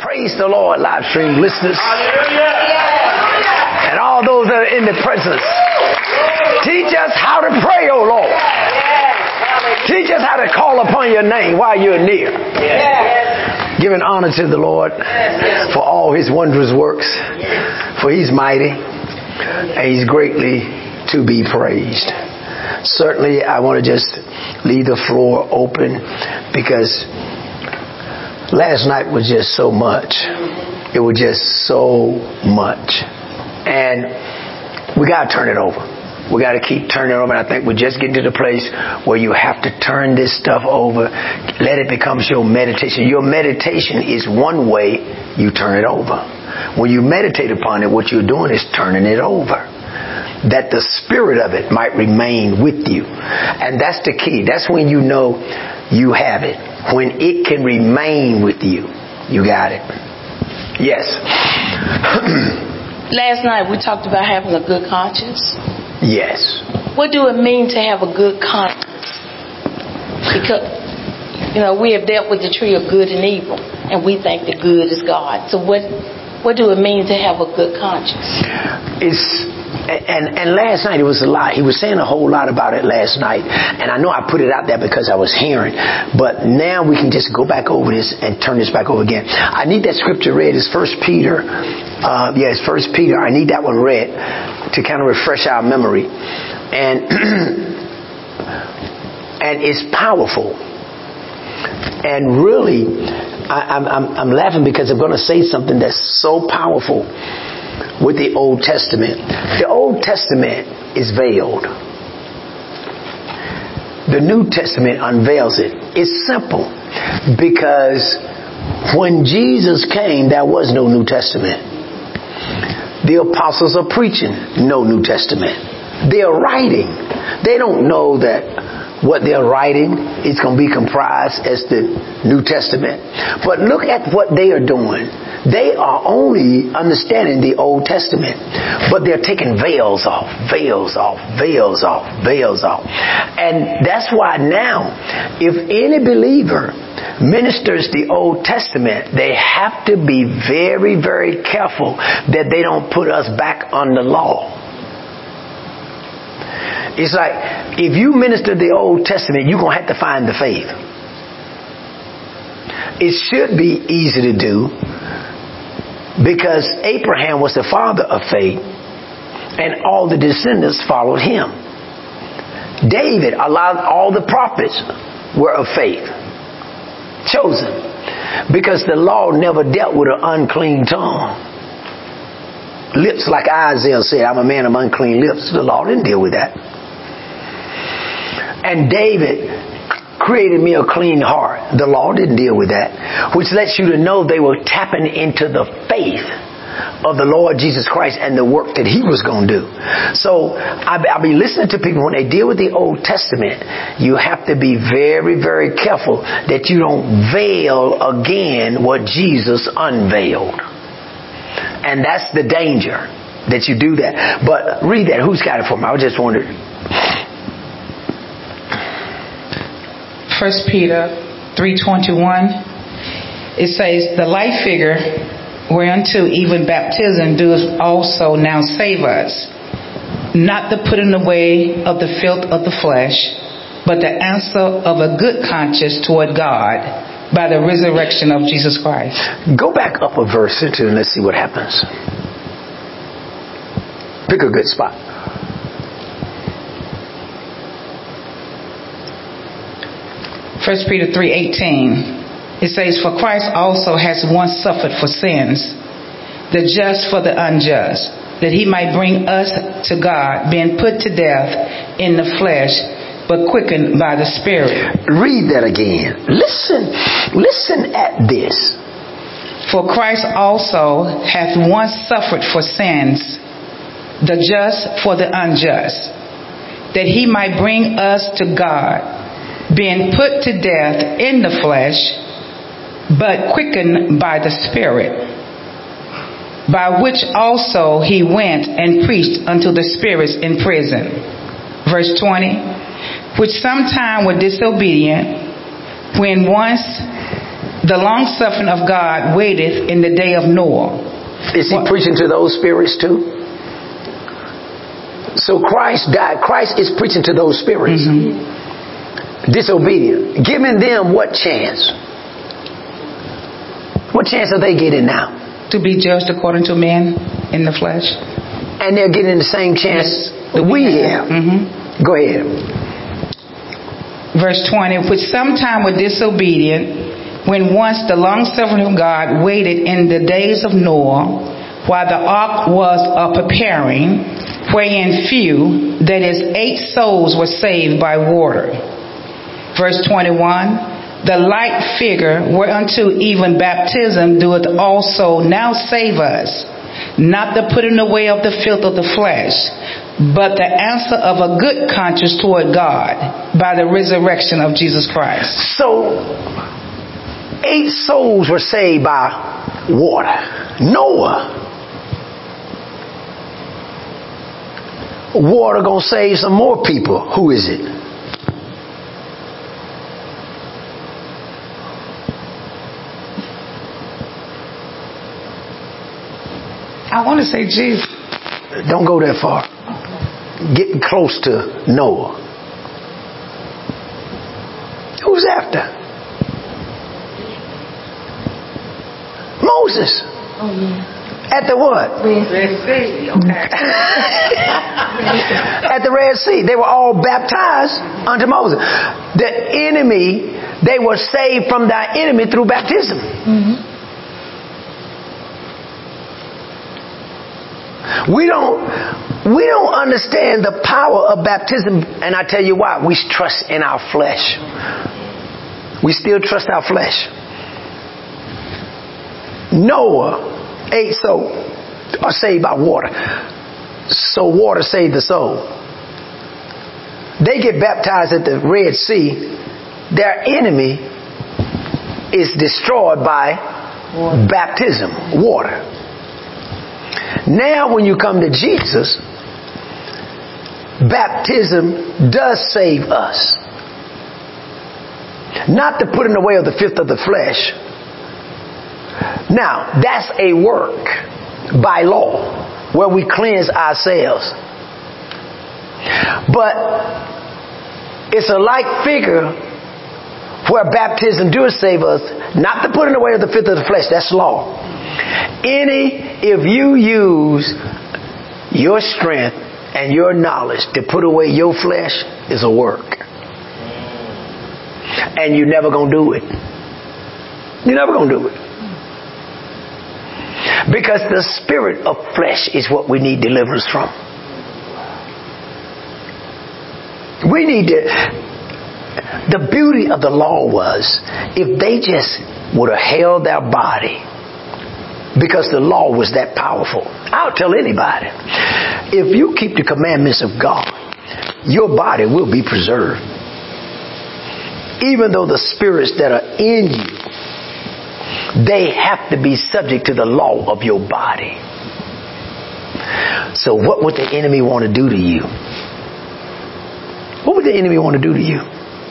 Praise the Lord, live stream listeners. And all those that are in the presence. Teach us how to pray, oh Lord. Teach us how to call upon your name while you're near. Giving honor to the Lord for all his wondrous works. For he's mighty and he's greatly to be praised. Certainly, I want to just leave the floor open because last night was just so much. It was just so much. And we got to turn it over. We got to keep turning it over. And I think we're just getting to the place where you have to turn this stuff over. Let it become your meditation. Your meditation is one way you turn it over. When you meditate upon it, what you're doing is turning it over, that the spirit of it might remain with you. And that's the key. That's when you know you have it. When it can remain with you, you got it. Yes. Last night we talked about having a good conscience. Yes. What do it mean to have a good conscience? Because, we have dealt with the tree of good and evil, and we think that good is God. So what do it mean to have a good conscience? And last night it was a lot. He was saying a whole lot about it last night. And I know I put it out there because I was hearing. But now we can just go back over this and turn this back over again. I need that scripture read. It's 1 Peter. It's 1 Peter. I need that one read to kind of refresh our memory. And it's powerful. And really, I'm laughing because I'm going to say something that's so powerful with the Old Testament. The Old Testament is veiled. The New Testament unveils it. It's simple because when Jesus came, there was no New Testament. The apostles are preaching, no New Testament. They're writing. They don't know that what they're writing is going to be comprised as the New Testament. But look at what they are doing. They are only understanding the Old Testament, but they're taking veils off. And that's why now, if any believer ministers the Old Testament, they have to be very, very careful that they don't put us back under law. It's like, if you minister the Old Testament, you're going to have to find the faith. It should be easy to do because Abraham was the father of faith and all the descendants followed him. David, all the prophets were of faith, chosen, because the law never dealt with an unclean tongue. Lips, like Isaiah said, I'm a man of unclean lips. The law didn't deal with that. And David created me a clean heart. The law didn't deal with that. Which lets you to know they were tapping into the faith of the Lord Jesus Christ and the work that he was going to do. So I'll be listening to people when they deal with the Old Testament. You have to be very, very careful that you don't veil again what Jesus unveiled. And that's the danger, that you do that. But read that. Who's got it for me? I was just wondering. 1 Peter 3:21, it says, the light figure whereunto even baptism doeth also now save us, not the putting away of the filth of the flesh, but the answer of a good conscience toward God by the resurrection of Jesus Christ. Go back up a verse or two and let's see what happens. Pick a good spot. 1 Peter 3:18, it says, for Christ also has once suffered for sins, the just for the unjust, that he might bring us to God, being put to death in the flesh, but quickened by the Spirit. Read that again. Listen at this. For Christ also hath once suffered for sins, the just for the unjust, that he might bring us to God, being put to death in the flesh, but quickened by the Spirit, by which also he went and preached unto the spirits in prison. Verse 20, which sometime were disobedient, when once The long suffering of God waiteth in the day of Noah. Is he preaching to those spirits too? So Christ died. Christ is preaching to those spirits. Disobedient. Giving them what chance? What chance are they getting now? To be judged according to men in the flesh. And they're getting the same chance that we have. Go ahead. Verse 20, which sometime were disobedient, when once the long suffering of God waited in the days of Noah, while the ark was preparing, wherein few, that is 8 souls, were saved by water. Verse 21, the like figure whereunto even baptism doeth also now save us, not the putting away of the filth of the flesh, but the answer of a good conscience toward God by the resurrection of Jesus Christ. So 8 souls were saved by water. Noah. Water gonna save some more people. Who is it? I want to say Jesus. Don't go that far. Getting close to Noah. Who's after? Moses. Oh, yeah. At the what? Red Sea. Okay. At the Red Sea. They were all baptized unto Moses. The enemy, they were saved from their enemy through baptism. We don't understand the power of baptism, and I tell you why. We trust in our flesh. We still trust our flesh. Noah, 8 souls are saved by water. So water saved the soul. They get baptized at the Red Sea. Their enemy is destroyed by baptism, water. Now when you come to Jesus, baptism does save us. Not the putting away of the filth of the flesh. Now, that's a work by law where we cleanse ourselves. But it's a like figure where baptism does save us, not the putting away of the filth of the flesh. That's law. If you use your strength and your knowledge to put away your flesh, is a work. And you're never going to do it. You're never going to do it. Because the spirit of flesh is what we need deliverance from. We need to... The beauty of the law was, if they just would have held their body, because the law was that powerful. I'll tell anybody, if you keep the commandments of God, your body will be preserved. Even though the spirits that are in you, they have to be subject to the law of your body. So what would the enemy want to do to you? What would the enemy want to do to you?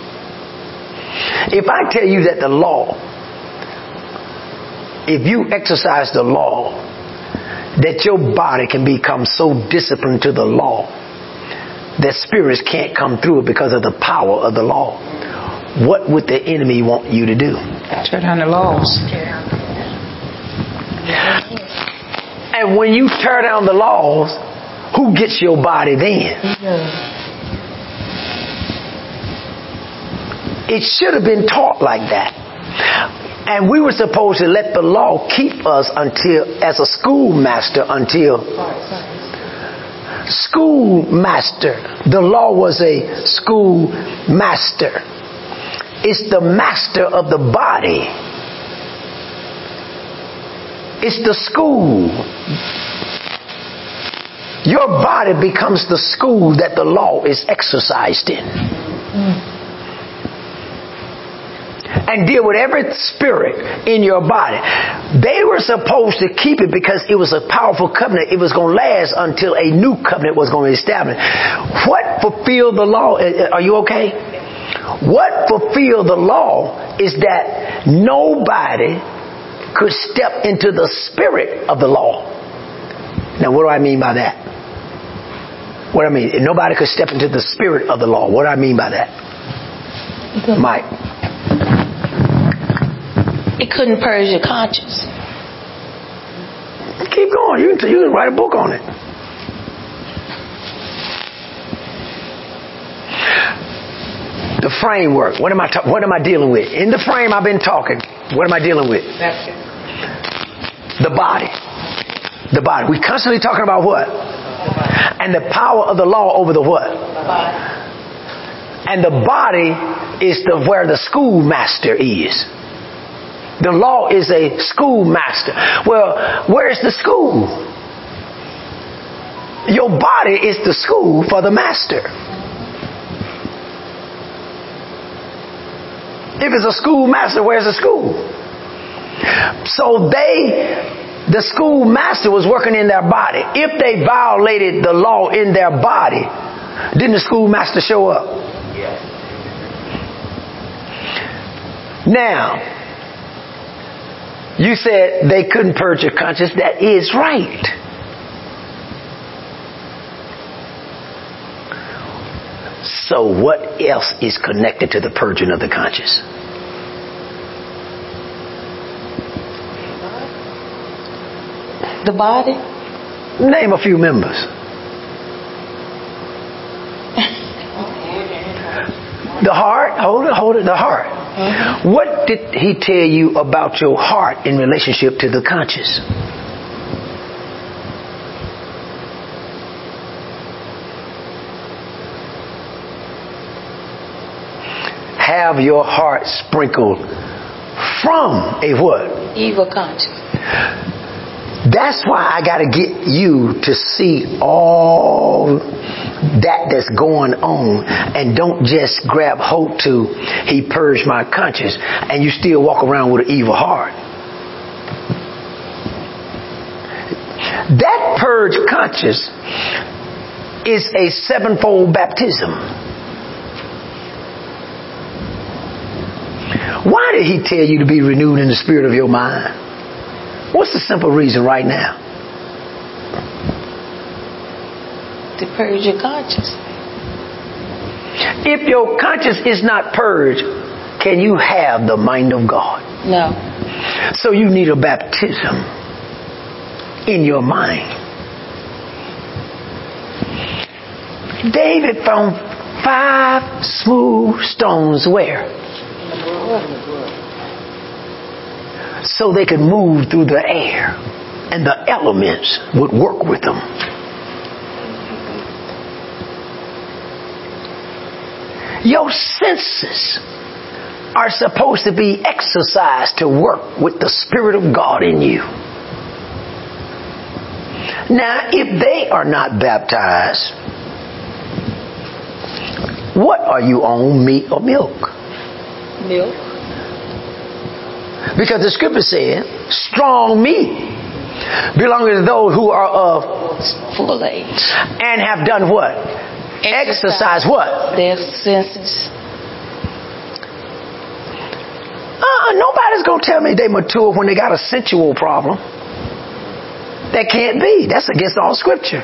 If I tell you that the law, if you exercise the law, that your body can become so disciplined to the law that spirits can't come through it because of the power of the law, what would the enemy want you to do? Turn down the laws. And when you tear down the laws, who gets your body then? It should have been taught like that. And we were supposed to let the law keep us until, as a schoolmaster, until schoolmaster. The law was a schoolmaster. It's the master of the body. It's the school. Your body becomes the school that the law is exercised in. And deal with every spirit in your body. They were supposed to keep it because it was a powerful covenant. It was going to last until a new covenant was going to be established. What fulfilled the law? Are you okay? What fulfilled the law is that nobody could step into the spirit of the law. Now, what do I mean by that? What I mean? Nobody could step into the spirit of the law. What do I mean by that? Mike. It couldn't purge your conscience. Keep going. You can write a book on it. The framework. What am I dealing with? In the frame I've been talking. What am I dealing with? The body. The body. We're constantly talking about what? And the power of the law over the what? And the body is where the schoolmaster is. The law is a schoolmaster. Well, where's the school? Your body is the school for the master. If it's a schoolmaster, where's the school? So the schoolmaster was working in their body. If they violated the law in their body, didn't the schoolmaster show up? Yes. Now, you said they couldn't purge your conscience. That is right. So what else is connected to the purging of the conscience? The body? Name a few members. The heart? Hold it. The heart. Mm-hmm. What did he tell you about your heart in relationship to the conscience? Have your heart sprinkled from a what? Evil conscience. That's why I got to get you to see all that's going on, and don't just grab hold to he purged my conscience and you still walk around with an evil heart. That purged conscience is a sevenfold baptism. Why did he tell you to be renewed in the spirit of your mind? What's the simple reason right now? To purge your conscience. If your conscience is not purged, can you have the mind of God? No. So you need a baptism in your mind. David found 5 smooth stones where? So they could move through the air and the elements would work with them. Your senses are supposed to be exercised to work with the Spirit of God in you. Now, if they are not baptized, what are you on, meat or milk? Milk. Because the scripture said, strong meat belongs to those who are of full age and have done what? Exercise what? Their senses. Nobody's going to tell me they mature when they got a sensual problem. That can't be. That's against all scripture.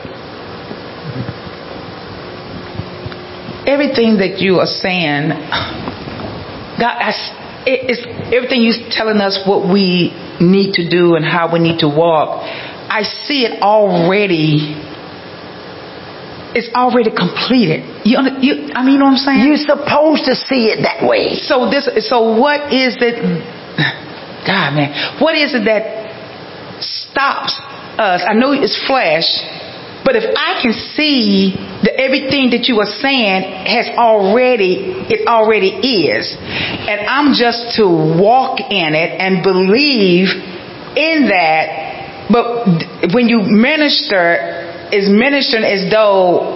Everything that you are saying, God, everything you're telling us what we need to do and how we need to walk, I see it already. It's already completed. You know what I'm saying? You're supposed to see it that way. So what is it? God, man, what is it that stops us? I know it's flesh, but if I can see that everything that you are saying it already is, and I'm just to walk in it and believe in that. But when you minister, is ministering as though,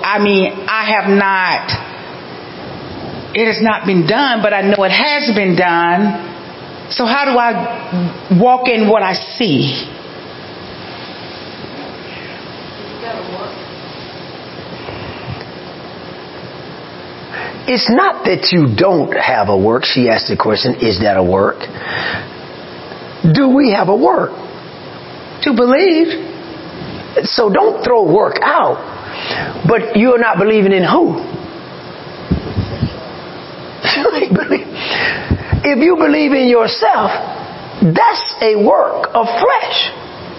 it has not been done, but I know it has been done. So how do I walk in what I see? It's not that you don't have a work. She asked the question, is that a work? Do we have a work? To believe. So don't throw work out. But you're not believing in who? If you believe in yourself, that's a work of flesh.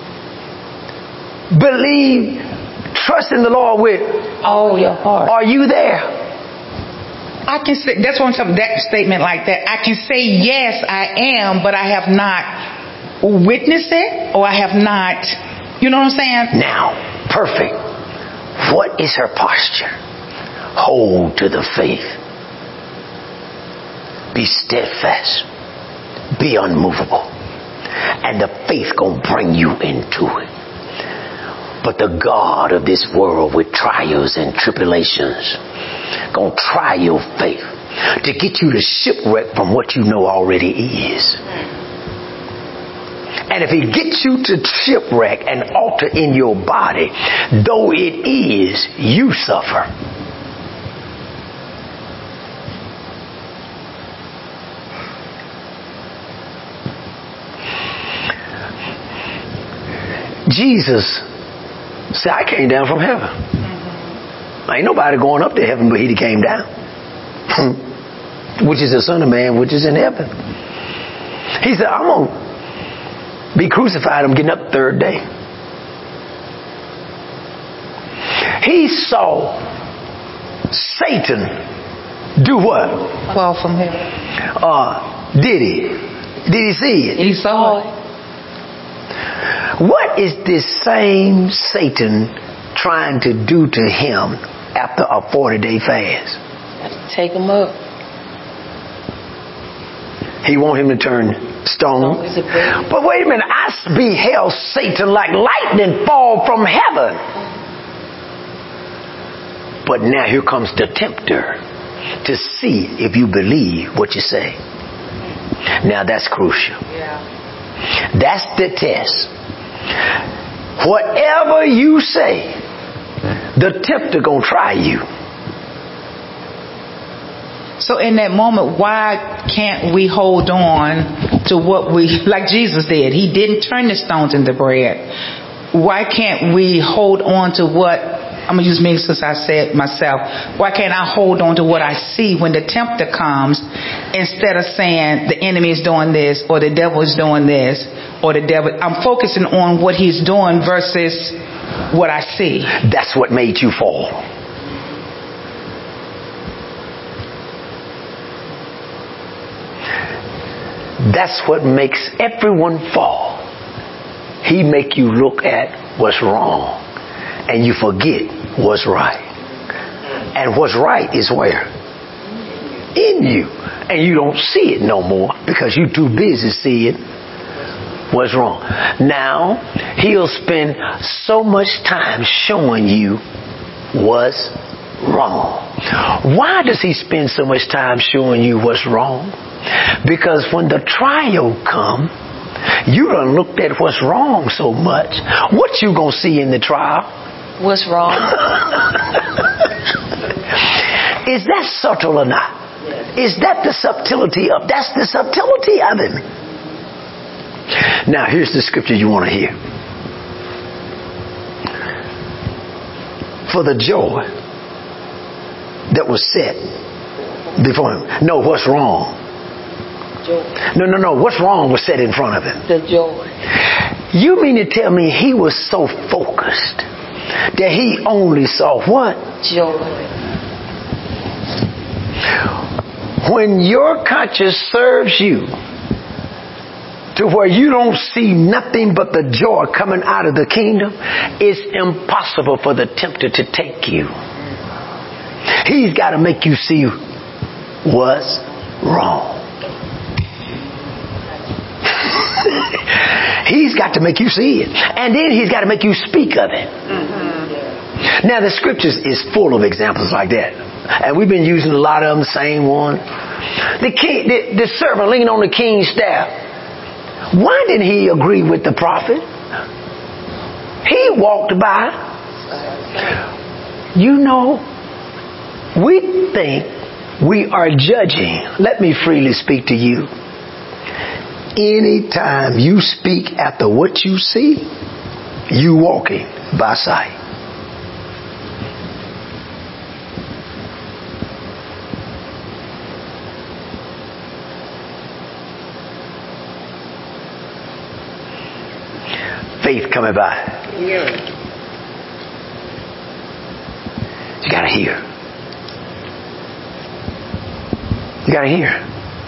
Believe, trust in the Lord with all your heart. Are you there? I can say, that's what I'm talking about, that statement like that. I can say, yes, I am, but I have not witnessed it, or I have not, you know what I'm saying? Now, perfect. What is her posture? Hold to the faith. Be steadfast. Be unmovable. And the faith gonna bring you into it. But the God of this world with trials and tribulations gonna try your faith to get you to shipwreck from what you know already is. And if he gets you to shipwreck and alter in your body, though it is, you suffer. Jesus said, I came down from heaven. Ain't nobody going up to heaven, but he came down. Which is the Son of Man, which is in heaven. He said, I'm going to be crucified. I'm getting up the third day. He saw Satan do what? Fall from heaven. Did he? Did he see it? He saw it. What is this same Satan trying to do to him after a 40-day fast? Take him up. He want him to turn stone. But wait a minute, I beheld Satan like lightning fall from heaven. But now here comes the tempter to see if you believe what you say. Now that's crucial. That's the test. Whatever you say, the tempter gonna try you. So in that moment, why can't we hold on to what we, like Jesus did? He didn't turn the stones into bread. Why can't we hold on to what, I'm going to use me since I said myself, why can't I hold on to what I see when the tempter comes, instead of saying the enemy is doing this, or the devil is doing this, or the devil, I'm focusing on what he's doing versus what I see. That's what made you fall. That's what makes everyone fall. He make you look at what's wrong and you forget what's right. And what's right is where? In you. And you don't see it no more because you're too busy seeing what's wrong. Now, he'll spend so much time showing you what's wrong. Why does he spend so much time showing you what's wrong? Because when the trial come, you done looked at what's wrong so much. What you gonna see in the trial? What's wrong? Is that subtle or not? Is that the subtlety of? That's the subtlety of it. Now here's the scripture you want to hear. For the joy that was set before him. No, what's wrong? Joy. No. What's wrong was set in front of him. The joy. You mean to tell me he was so focused that he only saw what? Joy. When your conscience serves you to where you don't see nothing but the joy coming out of the kingdom, it's impossible for the tempter to take you. He's got to make you see what's wrong. He's got to make you see it. And then he's got to make you speak of it. Mm-hmm. Now the scriptures is full of examples like that. And we've been using a lot of them, the same one. The king, the servant leaning on the king's staff. Why didn't he agree with the prophet? He walked by. You know, we think We are judging. Let me freely speak to you. Anytime you speak after what you see, you walking by sight. Faith coming by. You gotta hear. You gotta hear.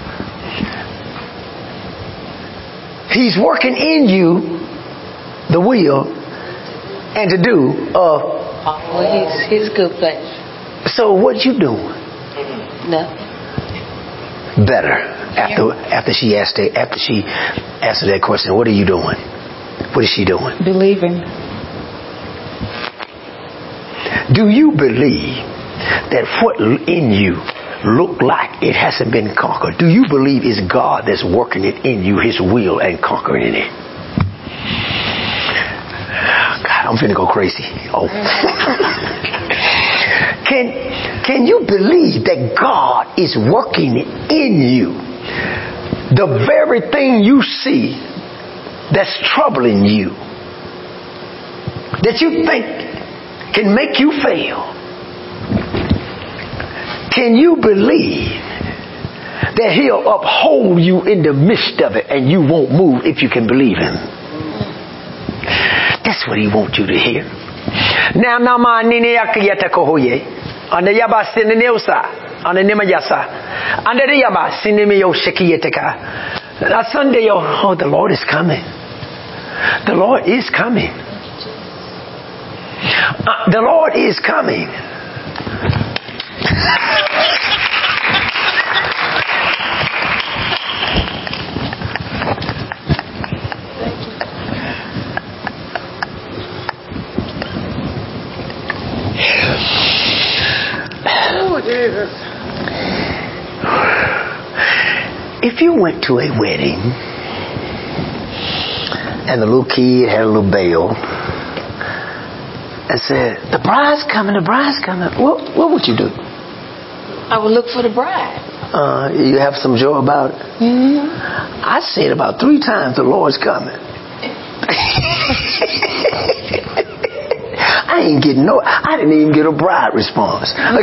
He's working in you the will and to do His good pleasure. So what you doing? No. Better. After she answered that question, what are you doing? What is she doing? Believing. Do you believe that what in you look like it hasn't been conquered? Do you believe it's God that's working it in you, His will, and conquering it? God, I'm finna go crazy. Oh. Can you believe that God is working in you? The very thing you see that's troubling you, that you think can make you fail. Can you believe that He'll uphold you in the midst of it and you won't move if you can believe Him? That's what He wants you to hear. Now, nama nini yakiyata kohoye, ane yaba sineneusa, ane nema yasa, ane yaba sinemi yo shekiyeteka. Now Sunday, oh, the Lord is coming. The Lord is coming. The Lord is coming. Oh, Jesus. If you went to a wedding and the little kid had a little bell and said, the bride's coming, what would you do? I would look for the bride. You have some joy about it? Mm-hmm. I said about 3 times the Lord's coming. I didn't even get a bride response. I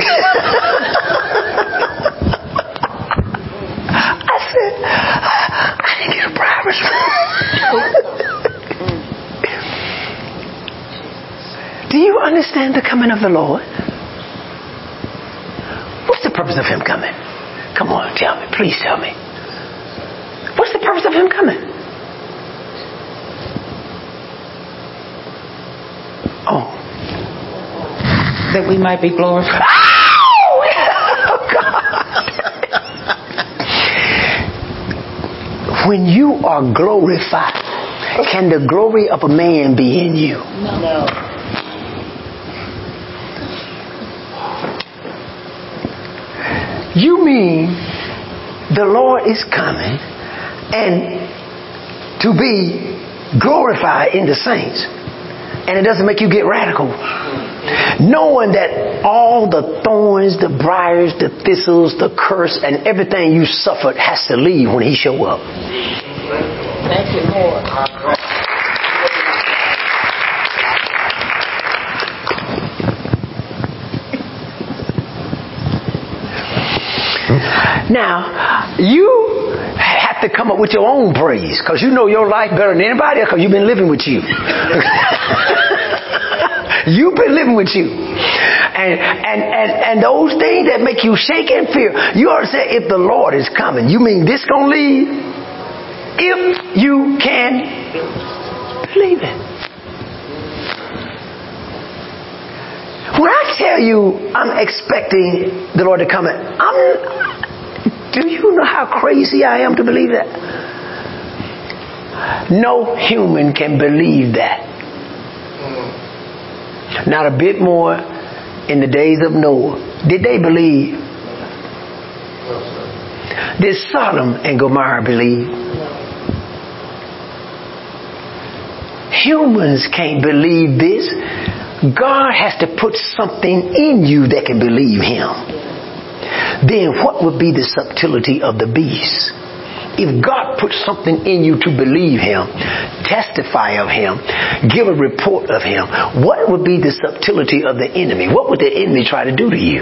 said, I didn't get a bride response. Do you understand the coming of the Lord? What's the purpose of Him coming? Come on, tell me. Please tell me. What's the purpose of Him coming? Oh. That we might be glorified. Oh, God. When you are glorified, can the glory of a man be in you? No. You mean the Lord is coming and to be glorified in the saints, and it doesn't make you get radical, knowing that all the thorns, the briars, the thistles, the curse, and everything you suffered has to leave when He show up. Thank you, Lord. Now, you have to come up with your own praise, because you know your life better than anybody else, because you've been living with you. You've been living with you. And those things that make you shake and fear, you ought to say, if the Lord is coming, you mean this gonna leave? If you can believe it. When I tell you I'm expecting the Lord to come in, do you know how crazy I am to believe that? No human can believe that. Not a bit more in the days of Noah. Did they believe? Did Sodom and Gomorrah believe? Humans can't believe this. God has to put something in you that can believe Him. then what would be the subtlety of the beast? If God put something in you to believe him, testify of him, give a report of him, what would be the subtlety of the enemy? What would the enemy try to do to you?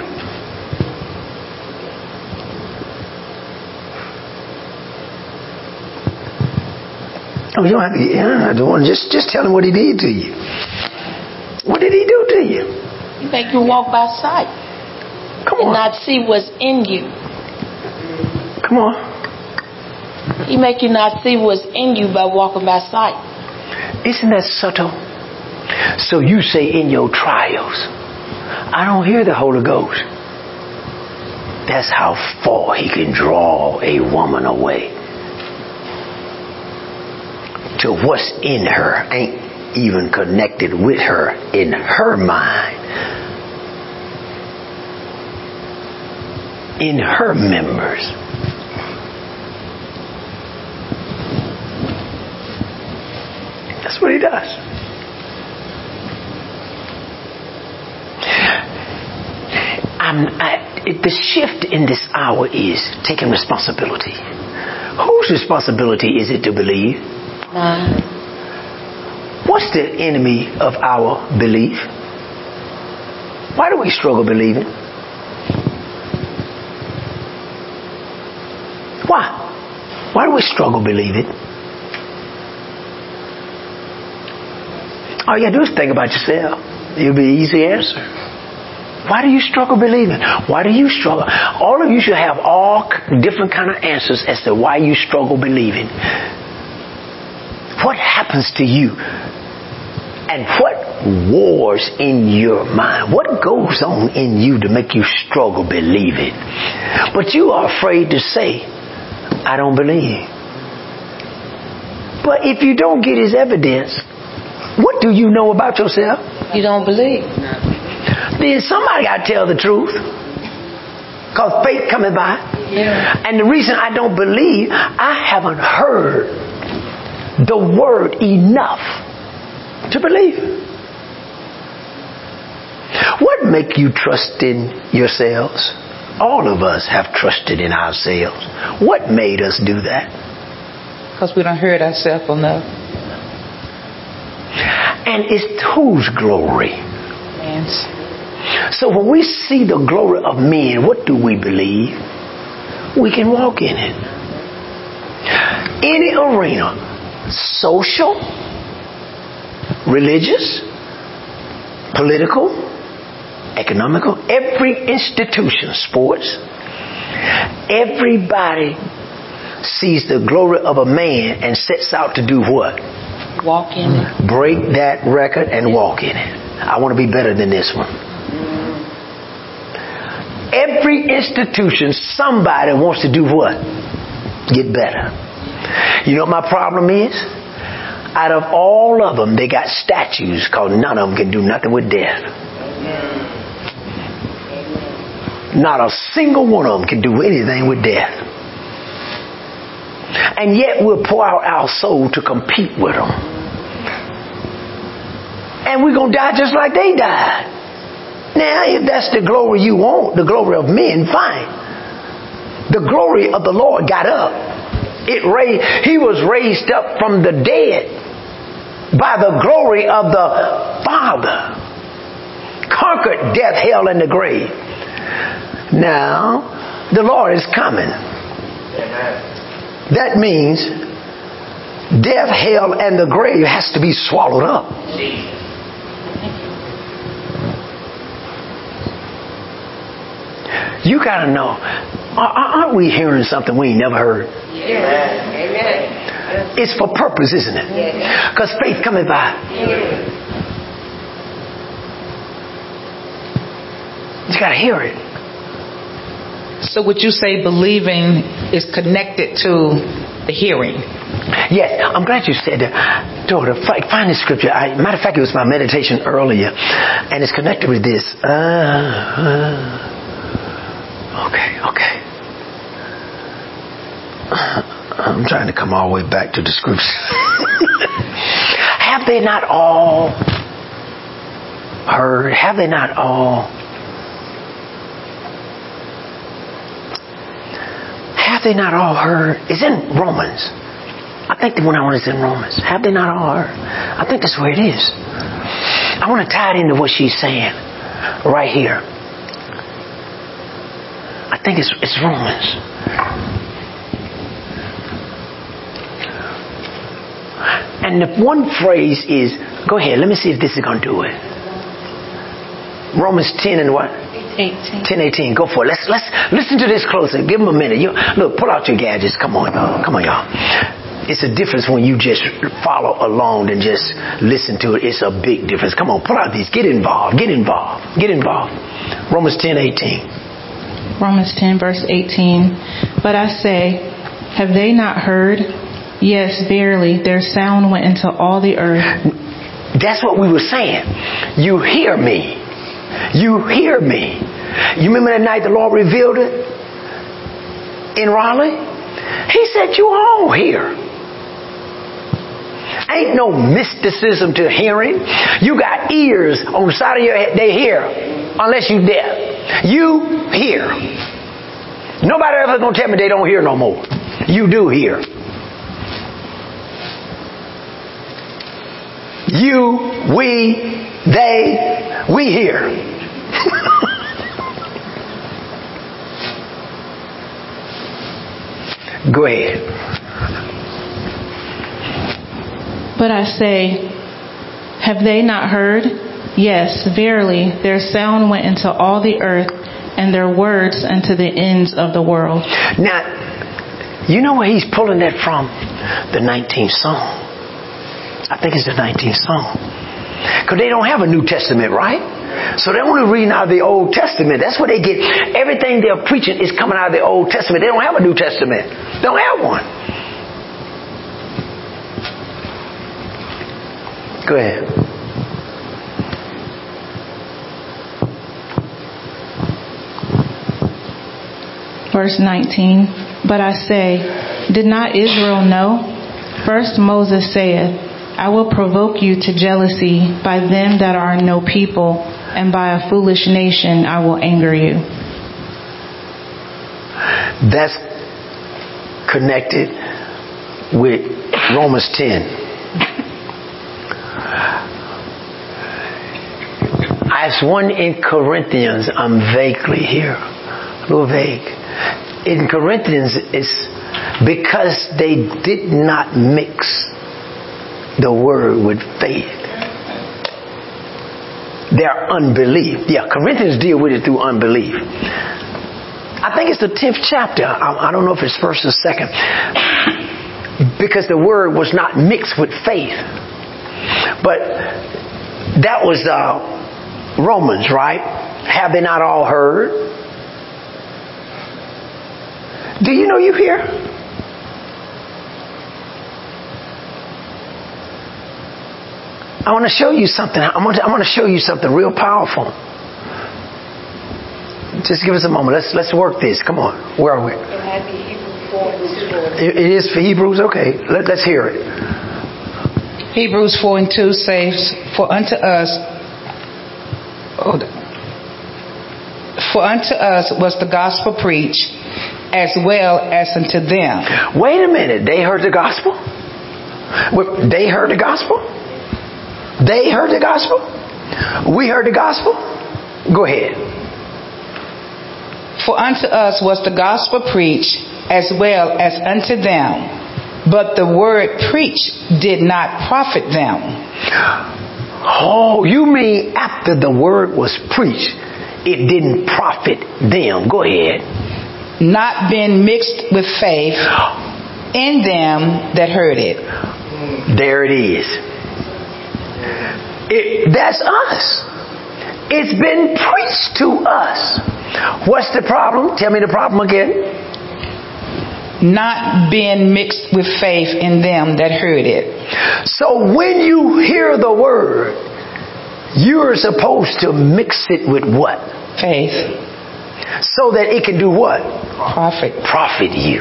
Oh, you don't have to get, I don't want to just tell him what he did to you. What did he do to you? He make you walk by sight. Come on. And not see what's in you. Come on. He make you not see what's in you by walking by sight. Isn't that subtle? So you say in your trials, I don't hear the Holy Ghost. That's how far he can draw a woman away. To what's in her ain't even connected with her in her mind. In her members. That's what he does. The shift in this hour is taking responsibility. Whose responsibility is it to believe? What's the enemy of our belief? Why do we struggle believing? Why? Why do we struggle believing? All you gotta do is think about yourself. It'll be an easy answer. Why do you struggle believing? Why do you struggle? All of you should have all different kind of answers as to why you struggle believing. What happens to you? And what wars in your mind? What goes on in you to make you struggle believing? But you are afraid to say, I don't believe. But if you don't get his evidence, what do you know about yourself? You don't believe. Then somebody got to tell the truth. Because faith coming by. Yeah. And the reason I don't believe, I haven't heard the word enough to believe. What make you trust in yourselves? All of us have trusted in ourselves. What made us do that? Because we don't heard ourselves enough. And it's whose glory? Man's. So when we see the glory of men, what do we believe? We can walk in it. Any arena, social, religious, political, economical, every institution, sports, everybody sees the glory of a man and sets out to do what? Walk in it. Break that record and walk in it. I want to be better than this one. Every institution, somebody wants to do what? Get better. You know what my problem is? Out of all of them, they got statues because none of them can do nothing with death. Not a single one of them can do anything with death. And yet we'll pour out our soul to compete with them. And we're going to die just like they died. Now, if that's the glory you want, the glory of men, fine. The glory of the Lord got up. He was raised up from the dead by the glory of the Father. Conquered death, hell, and the grave. Now, the Lord is coming. That means death, hell, and the grave has to be swallowed up. You gotta know, aren't we hearing something we ain't never heard? Amen. It's for purpose, isn't it? Because faith coming by. You gotta hear it. So would you say believing is connected to the hearing? Yes, I'm glad you said that. Daughter, find the scripture. Matter of fact, it was my meditation earlier, and it's connected with this. Okay. I'm trying to come all the way back to the scripture. Have they not all heard? Have they not all they not all heard? It's in Romans. I think the one is in Romans. Have they not all heard? I think that's where it is. I want to tie it into what she's saying right here. I think it's Romans. And the one phrase is, go ahead, let me see if this is going to do it. Romans 10 and what? 18. 10:18. Go for it. Let's listen to this closer. Give them a minute. Look, pull out your gadgets. Come on, y'all. Come on, y'all. It's a difference when you just follow along and just listen to it. It's a big difference. Come on, pull out these. Get involved. Get involved. Get involved. Romans 10:18. Romans 10 verse 18. But I say, have they not heard? Yes, verily, their sound went into all the earth. That's what we were saying. You hear me. You hear me. You remember that night the Lord revealed it in Raleigh? He said, you all hear. Ain't no mysticism to hearing. You got ears on the side of your head. They hear. Unless you deaf. You hear. Nobody ever gonna tell me they don't hear no more. You do hear. You, we, they, we hear. Go ahead. But I say, have they not heard? Yes, verily, their sound went into all the earth, and their words unto the ends of the world. Now, you know where he's pulling that from? The 19th Psalm. I think it's the 19th Psalm. Because they don't have a New Testament, right? So they're only reading out of the Old Testament. That's where they get everything they're preaching is coming out of the Old Testament. They don't have a New Testament. They don't have one. Go ahead. Verse 19. But I say, did not Israel know? First Moses saith, I will provoke you to jealousy by them that are no people, and by a foolish nation I will anger you. That's connected with Romans 10. As one in Corinthians, I'm vaguely here, a little vague. In Corinthians, it's because they did not mix the word with faith. Their unbelief. Yeah, Corinthians deal with it through unbelief. I think it's the 10th chapter. I don't know if it's first or second. Because the word was not mixed with faith. But that was Romans, right? Have they not all heard? Do you know you hear? I want to show you something. I want to show you something real powerful. Just give us a moment. Let's work this. Come on. Where are we? It had to be Hebrews 4 and 2. It is for Hebrews? Okay. Let's hear it. Hebrews 4 and 2 says, For unto us was the gospel preached, as well as unto them. Wait a minute. They heard the gospel? They heard the gospel? They heard the gospel? We heard the gospel? Go ahead. For unto us was the gospel preached, as well as unto them. But the word preached did not profit them. Oh, you mean after the word was preached, it didn't profit them? Go ahead. Not being mixed with faith in them that heard it. There it is. That's us. It's been preached to us. What's the problem? Tell me the problem again. Not being mixed with faith in them that heard it. So when you hear the word, you're supposed to mix it with what? Faith. So that it can do what? Profit you.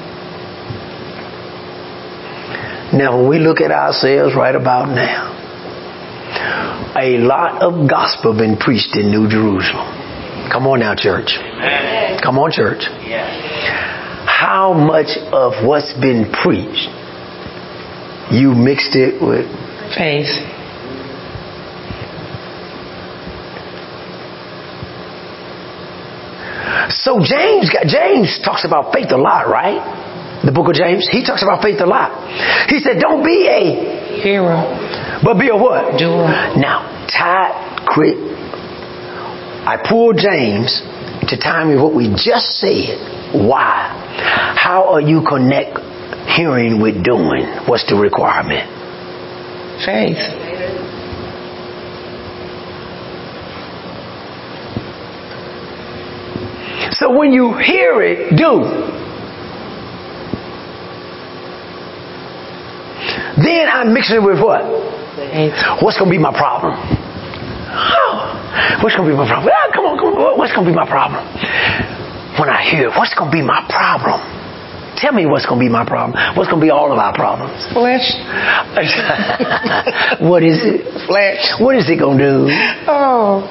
Now when we look at ourselves right about now, a lot of gospel been preached in New Jerusalem. Come on now, church. Come on, church. how much of what's been preached you mixed it with Faith. So James talks about faith a lot, right? The book of James, he talks about faith a lot. He said, don't be a Hero. but be a what? Doer. Now, I pulled James to time with what we just said. Why? How are you connect hearing with doing? What's the requirement? Faith. So when you hear it, do. Then I'm mixing it with what? Faith. What's going to be my problem? What's going to be my problem? Come on. What's going to be my problem? When I hear, what's going to be my problem? Tell me what's going to be my problem. What's going to be all of our problems? Flesh. What is it? Flesh. What is it going to do? Oh.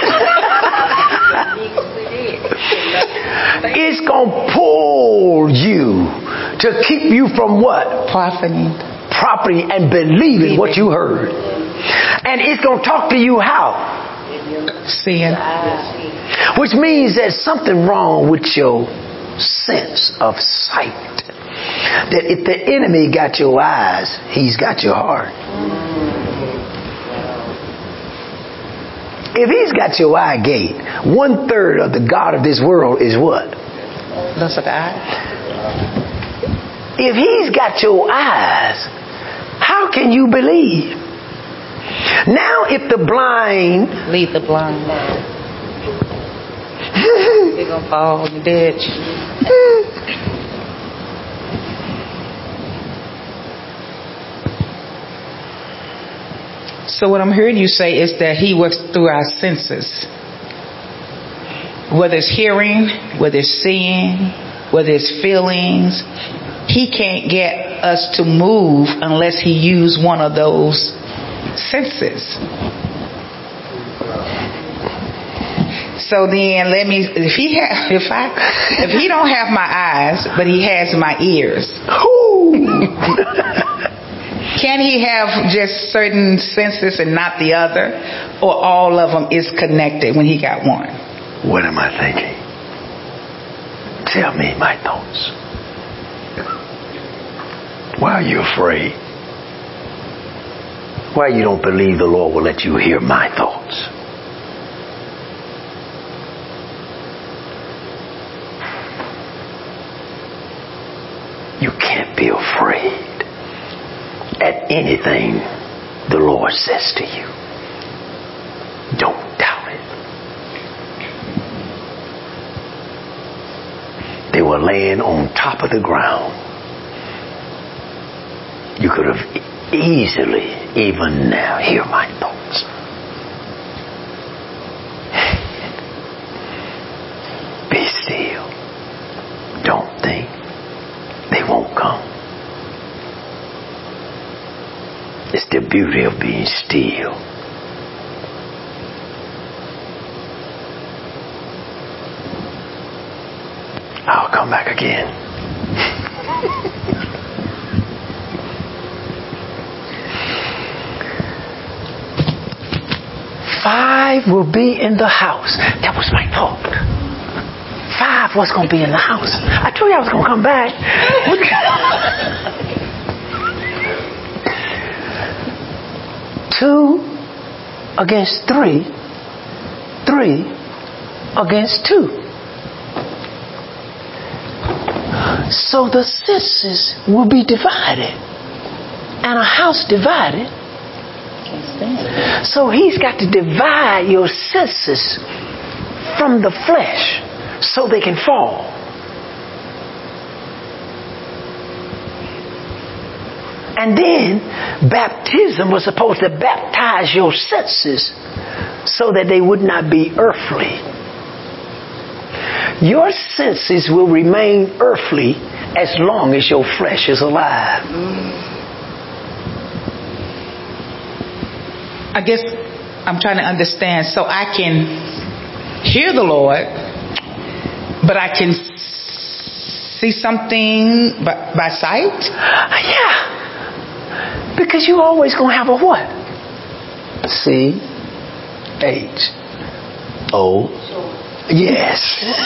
It's going to pull you to keep you from what? Property and believing what you heard. And it's going to talk to you how? Seeing. Which means there's something wrong with your sense of sight. That if the enemy got your eyes, he's got your heart. If he's got your eye gate, 1/3 of the God of this world is what? Lust of the eye. If he's got your eyes, how can you believe? Now if the blind Lead the blind. They're going to fall in the ditch. So what I'm hearing you say is that he works through our senses. Whether it's hearing, whether it's seeing, whether it's feelings, he can't get us to move unless he uses one of those senses. So then if he don't have my eyes, but he has my ears. Can he have just certain senses and not the other? Or all of them is connected when he got one? What am I thinking? Tell me my thoughts. Why are you afraid? Why you don't believe the Lord will let you hear my thoughts? You can't be afraid at anything the Lord says to you. Don't doubt it. They were laying on top of the ground. You could have easily, even now, hear my thoughts. Be still. Don't think. They won't come. It's the beauty of being still. I'll come back again. Five will be in the house. That was my thought. 5 was going to be in the house. I told you I was going to come back. 2 against 3. 3 against 2. So the senses will be divided. And a house divided. So he's got to divide your senses from the flesh so they can fall. And then baptism was supposed to baptize your senses so that they would not be earthly. Your senses will remain earthly as long as your flesh is alive. I guess I'm trying to understand. So I can hear the Lord, but I can see something by sight? Yeah. Because you always going to have a what? C-H-O. Yes.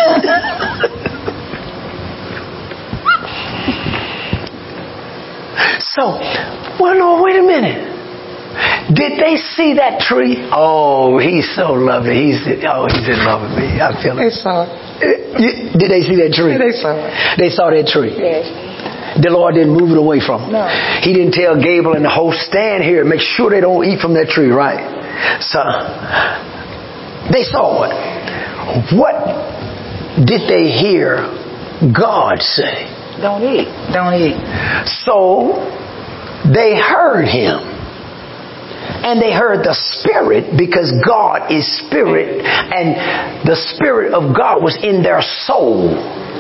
So, well, no, wait a minute. Did they see that tree? Oh, he's so lovely. He's in love with me. I feel They it. saw it. Did they see that tree? They saw it. They saw that tree. Yes. The Lord didn't move it away from them. No. He didn't tell Gabriel and the host, stand here and make sure they don't eat from that tree, right? So, they saw it. What did they hear God say? Don't eat. Don't eat. So, they heard him. And they heard the Spirit, because God is Spirit, and the Spirit of God was in their soul.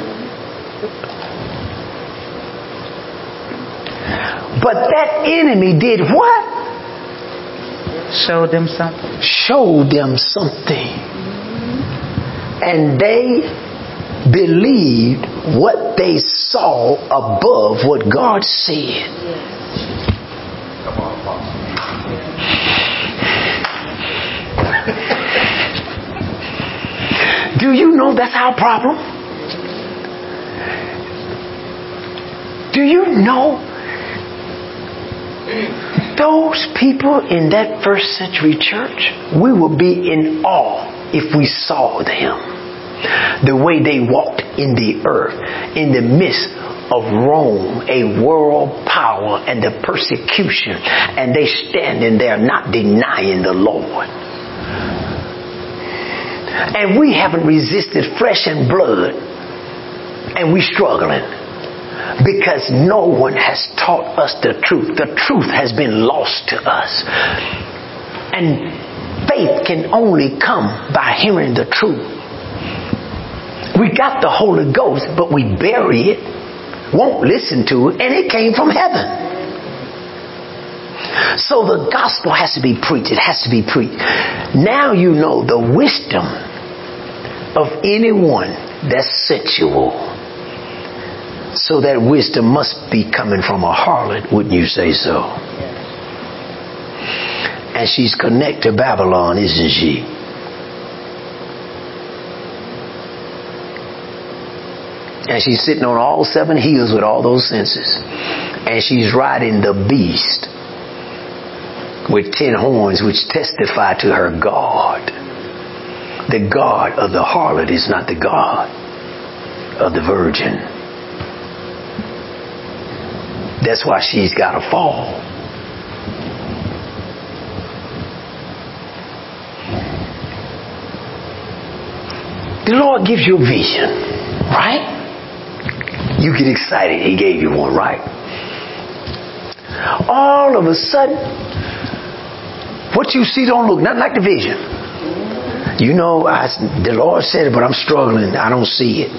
But that enemy did what? Showed them something. Showed them something. And they believed what they saw above what God said. Come on, Apostle. Do you know that's our problem? Do you know those people in that first century church? We would be in awe if we saw them. The way they walked in the earth, in the midst of Rome, a world power, and the persecution, and they standing there not denying the Lord. And we haven't resisted flesh and blood, and we struggling because no one has taught us the truth. The truth has been lost to us, and faith can only come by hearing the truth. We got the Holy Ghost, but we bury it, won't listen to it, and it came from heaven. So the gospel has to be preached. It has to be preached. Now you know the wisdom of anyone that's sensual. So that wisdom must be coming from a harlot, wouldn't you say so? And she's connected to Babylon, isn't she? And she's sitting on all 7 hills with all those senses. And she's riding the beast with 10 horns, which testify to her God. The God of the harlot is not the God of the virgin. That's why she's got to fall. The Lord gives you a vision, right? You get excited. He gave you one, right? All of a sudden, what you see don't look nothing like the vision. You know, the Lord said it, but I'm struggling. I don't see it.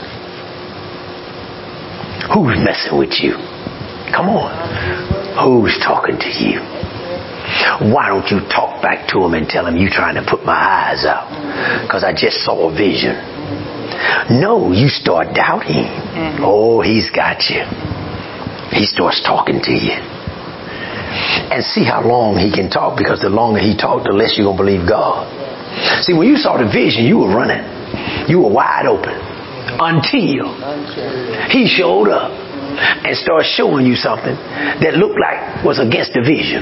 Who's messing with you? Come on. Who's talking to you? Why don't you talk back to him and tell him you're trying to put my eyes out? Because I just saw a vision. No, you start doubting. Oh, he's got you. He starts talking to you. And see how long he can talk, because the longer he talks, the less you're going to believe God. See, when you saw the vision, you were running. You were wide open. Until he showed up and started showing you something that looked like was against the vision.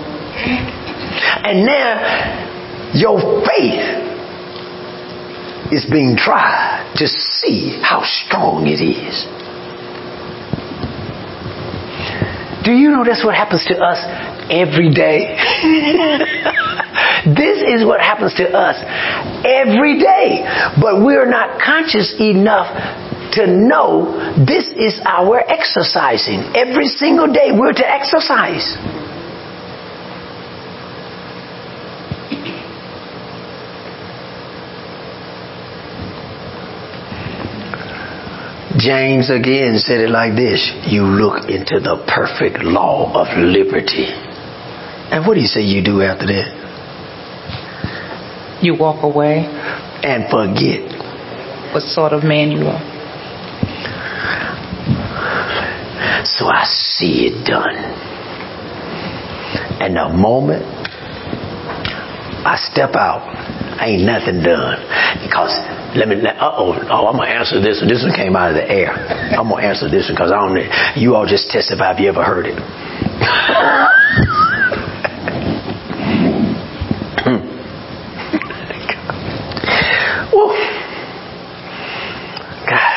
And now your faith is being tried to see how strong it is. Do you know that's what happens to us every day? This is what happens to us every day. But we're not conscious enough to know this is our exercising. Every single day we're to exercise. James again said it like this: you look into the perfect law of liberty. And what do you say you do after that? You walk away. And forget What sort of man you are. So I see it done. And the moment I step out, ain't nothing done. Because I'm gonna answer this one. This one came out of the air. I'm gonna answer this one because I don't. You all just testify if you ever heard it. Woo. God,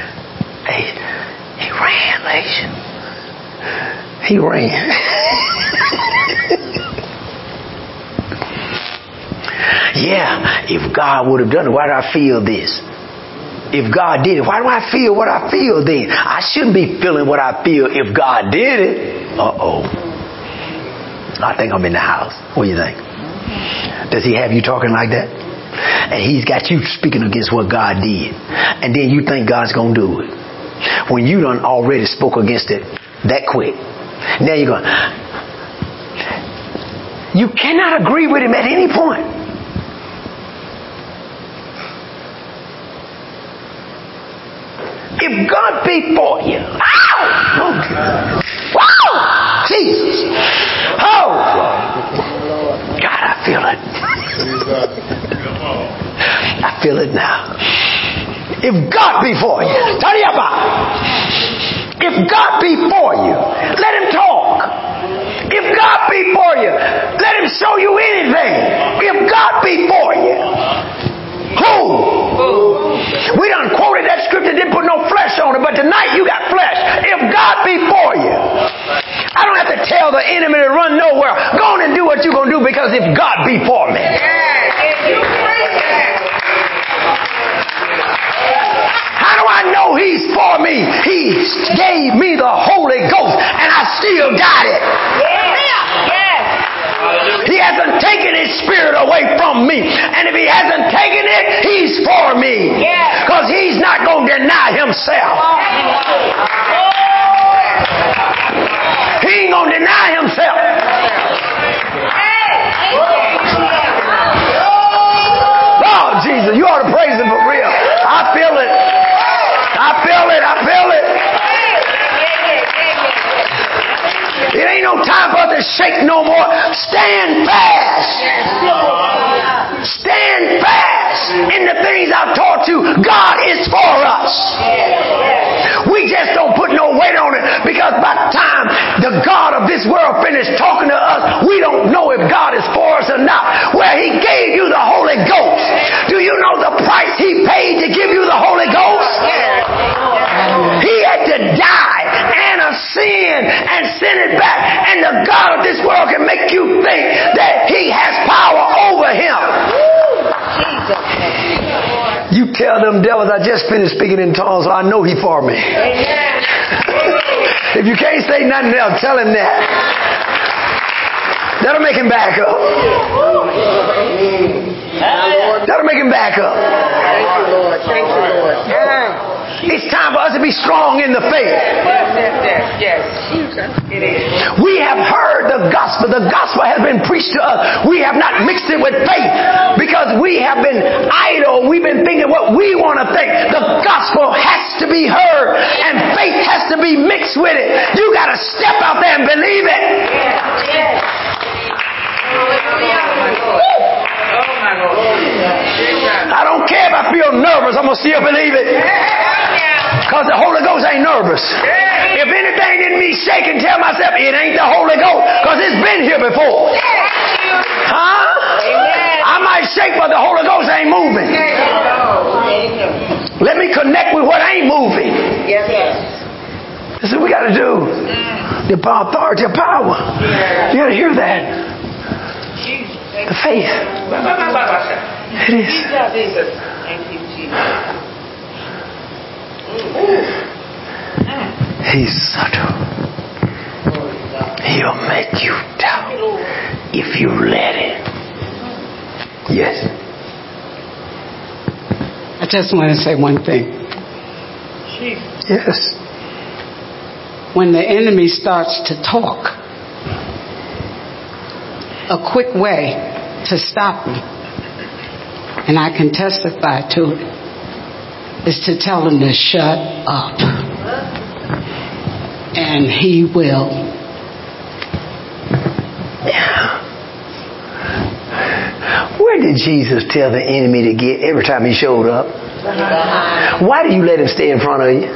he ran, ladies. He ran. Yeah, if God would have done it, why do I feel this? If God did it, why do I feel what I feel then? I shouldn't be feeling what I feel if God did it. Uh-oh. I think I'm in the house. What do you think? Does he have you talking like that? And he's got you speaking against what God did. And then you think God's going to do it. When you done already spoke against it that quick. Now you're going, you cannot agree with him at any point. If God be for you, wow, Jesus, God, I feel it. I feel it now. If God be for you, if God be for you, let him talk. If God be for you, let him show you anything. If God be for you, who? We done quoted that scripture, didn't put no flesh on it, but tonight you got flesh. If God be for you, I don't have to tell the enemy to run nowhere. Go on and do what you're going to do, because if God be for me. How do I know he's for me? He gave me the Holy Ghost and I still got it. He hasn't taken his spirit away from me. And if he hasn't taken it, he's for me. Because he's not going to deny himself. He ain't going to deny himself. Oh, Jesus, you ought to praise him for real. I feel it. I feel it. I feel it. It ain't no time for us to shake no more. Stand fast. Stand fast in the things I've taught you. God is for us. We just don't put no weight on it, because by the time the God of this world finished talking to us, we don't know if God is for us or not. Where he gave you the Holy Ghost. Do you know the price he paid to give you the Holy Ghost? He had to die and ascend and send it back. And the God of this world can make you think that he has power over him. You tell them devils, I just finished speaking in tongues, so I know he for me. If you can't say nothing else, tell him that. That'll make him back up. That'll make him back up. Thank you, Lord. Thank you, Lord. It's time for us to be strong in the faith. Yes. It is. We have heard the gospel. The gospel has been preached to us. We have not mixed it with faith because we have been idle. We've been thinking what we want to think. The gospel has to be heard and faith has to be mixed with it. You got to step out there and believe it. I don't care if I feel nervous. I'm going to still believe it. Because the Holy Ghost ain't nervous. If anything in me shake and tell myself it ain't the Holy Ghost, because it's been here before. Huh? I might shake, but the Holy Ghost ain't moving. Let me connect with what ain't moving. That's what we got to do. The authority of power. You got to hear that. The faith. It is. He's subtle. He'll make you doubt if you let him. Yes. I just want to say one thing. Yes. When the enemy starts to talk, a quick way to stop him, and I can testify to it, is to tell him to shut up And he will. Where did Jesus tell the enemy to get every time he showed up? Why do you let him stay in front of you?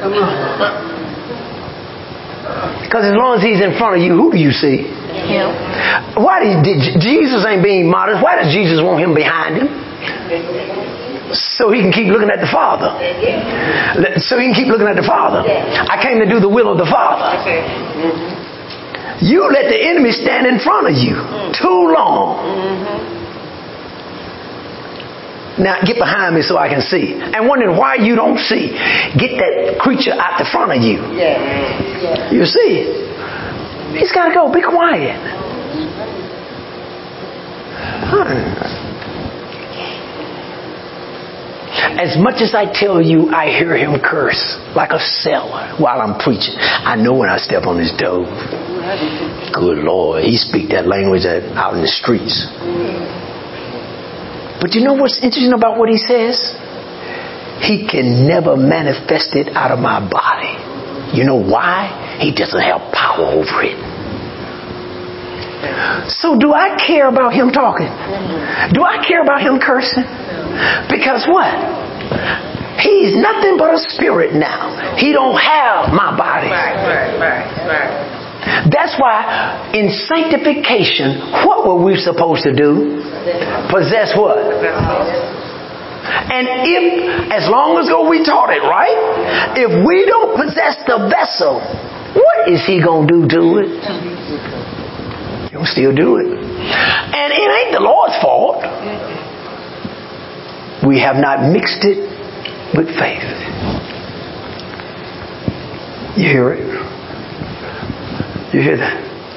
Because as long as he's in front of you, who do you see? Him. Why did Jesus ain't being modest? Why does Jesus want him behind him? So he can keep looking at the Father. So he can keep looking at the Father. I came to do the will of the Father. You let the enemy stand in front of you too long. Now get behind me so I can see. And wondering why you don't see. Get that creature out the front of you. You see? He's got to go. Be quiet. As much as I tell you, I hear him curse like a sailor while I'm preaching. I know when I step on his toe. Good Lord, he speak that language out in the streets. But you know what's interesting about what he says? He can never manifest it out of my body. You know why? He doesn't have power over it. So do I care about him talking? Do I care about him cursing? Because what? He's nothing but a spirit now. He don't have my body. That's why in sanctification, what were we supposed to do? Possess what? And if, as long ago we taught it, right? If we don't possess the vessel, what is he going to do to it? He'll still do it. And it ain't the Lord's fault. We have not mixed it with faith. You hear it? You hear that?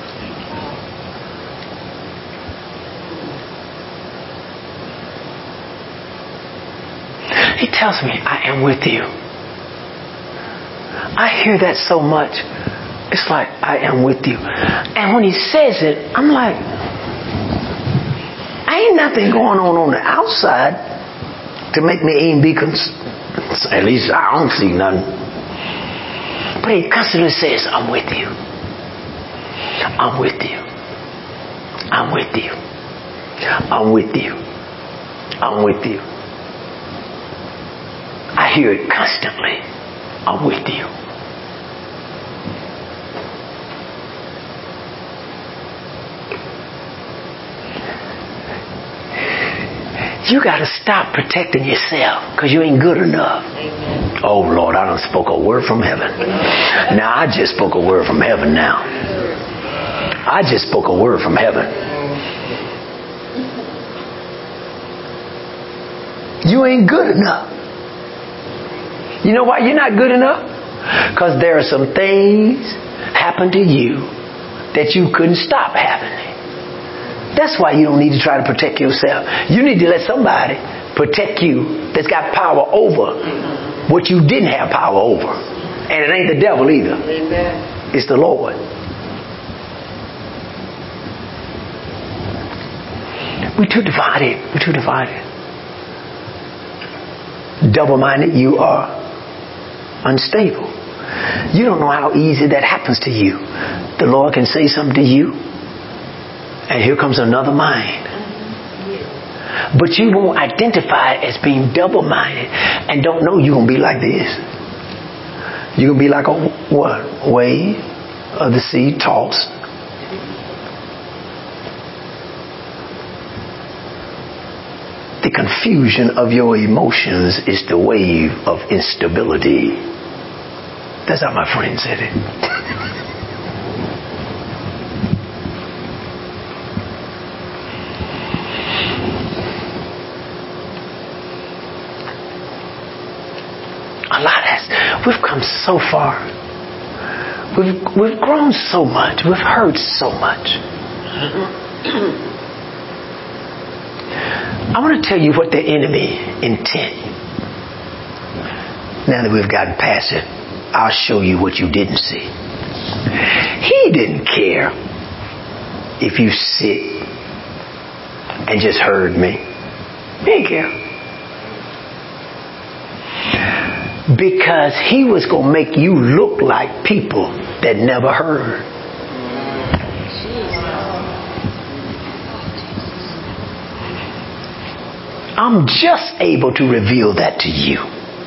He tells me, I am with you. I hear that so much. It's like, I am with you. And when he says it, I'm like, ain't nothing going on the outside to make me even be at least I don't see nothing. But he constantly says, I'm with you. I'm with you. I'm with you. I'm with you. I'm with you. I hear it constantly. I'm with you. You got to stop protecting yourself because you ain't good enough. Amen. Oh, Lord, I done spoke a word from heaven. Now, I just spoke a word from heaven now. I just spoke a word from heaven. You ain't good enough. You know why you're not good enough? Because there are some things happen to you that you couldn't stop happening. That's why you don't need to try to protect yourself. You need to let somebody protect you that's got power over what you didn't have power over. And it ain't the devil either. Amen. It's the Lord. We're too divided. We're too divided. Double-minded, you are unstable. You don't know how easy that happens to you. The Lord can say something to you, and here comes another mind. But you won't identify it as being double-minded and don't know you're going to be like this. You're going to be like a what? Wave of the sea tossed. The confusion of your emotions is the wave of instability. That's how my friend said it. A lot has. We've come so far. We've grown so much. We've heard so much. I want to tell you what the enemy intended. Now that we've gotten past it, I'll show you what you didn't see. He didn't care if you sit and just heard me. He didn't care. Because he was going to make you look like people that never heard. I'm just able to reveal that to you.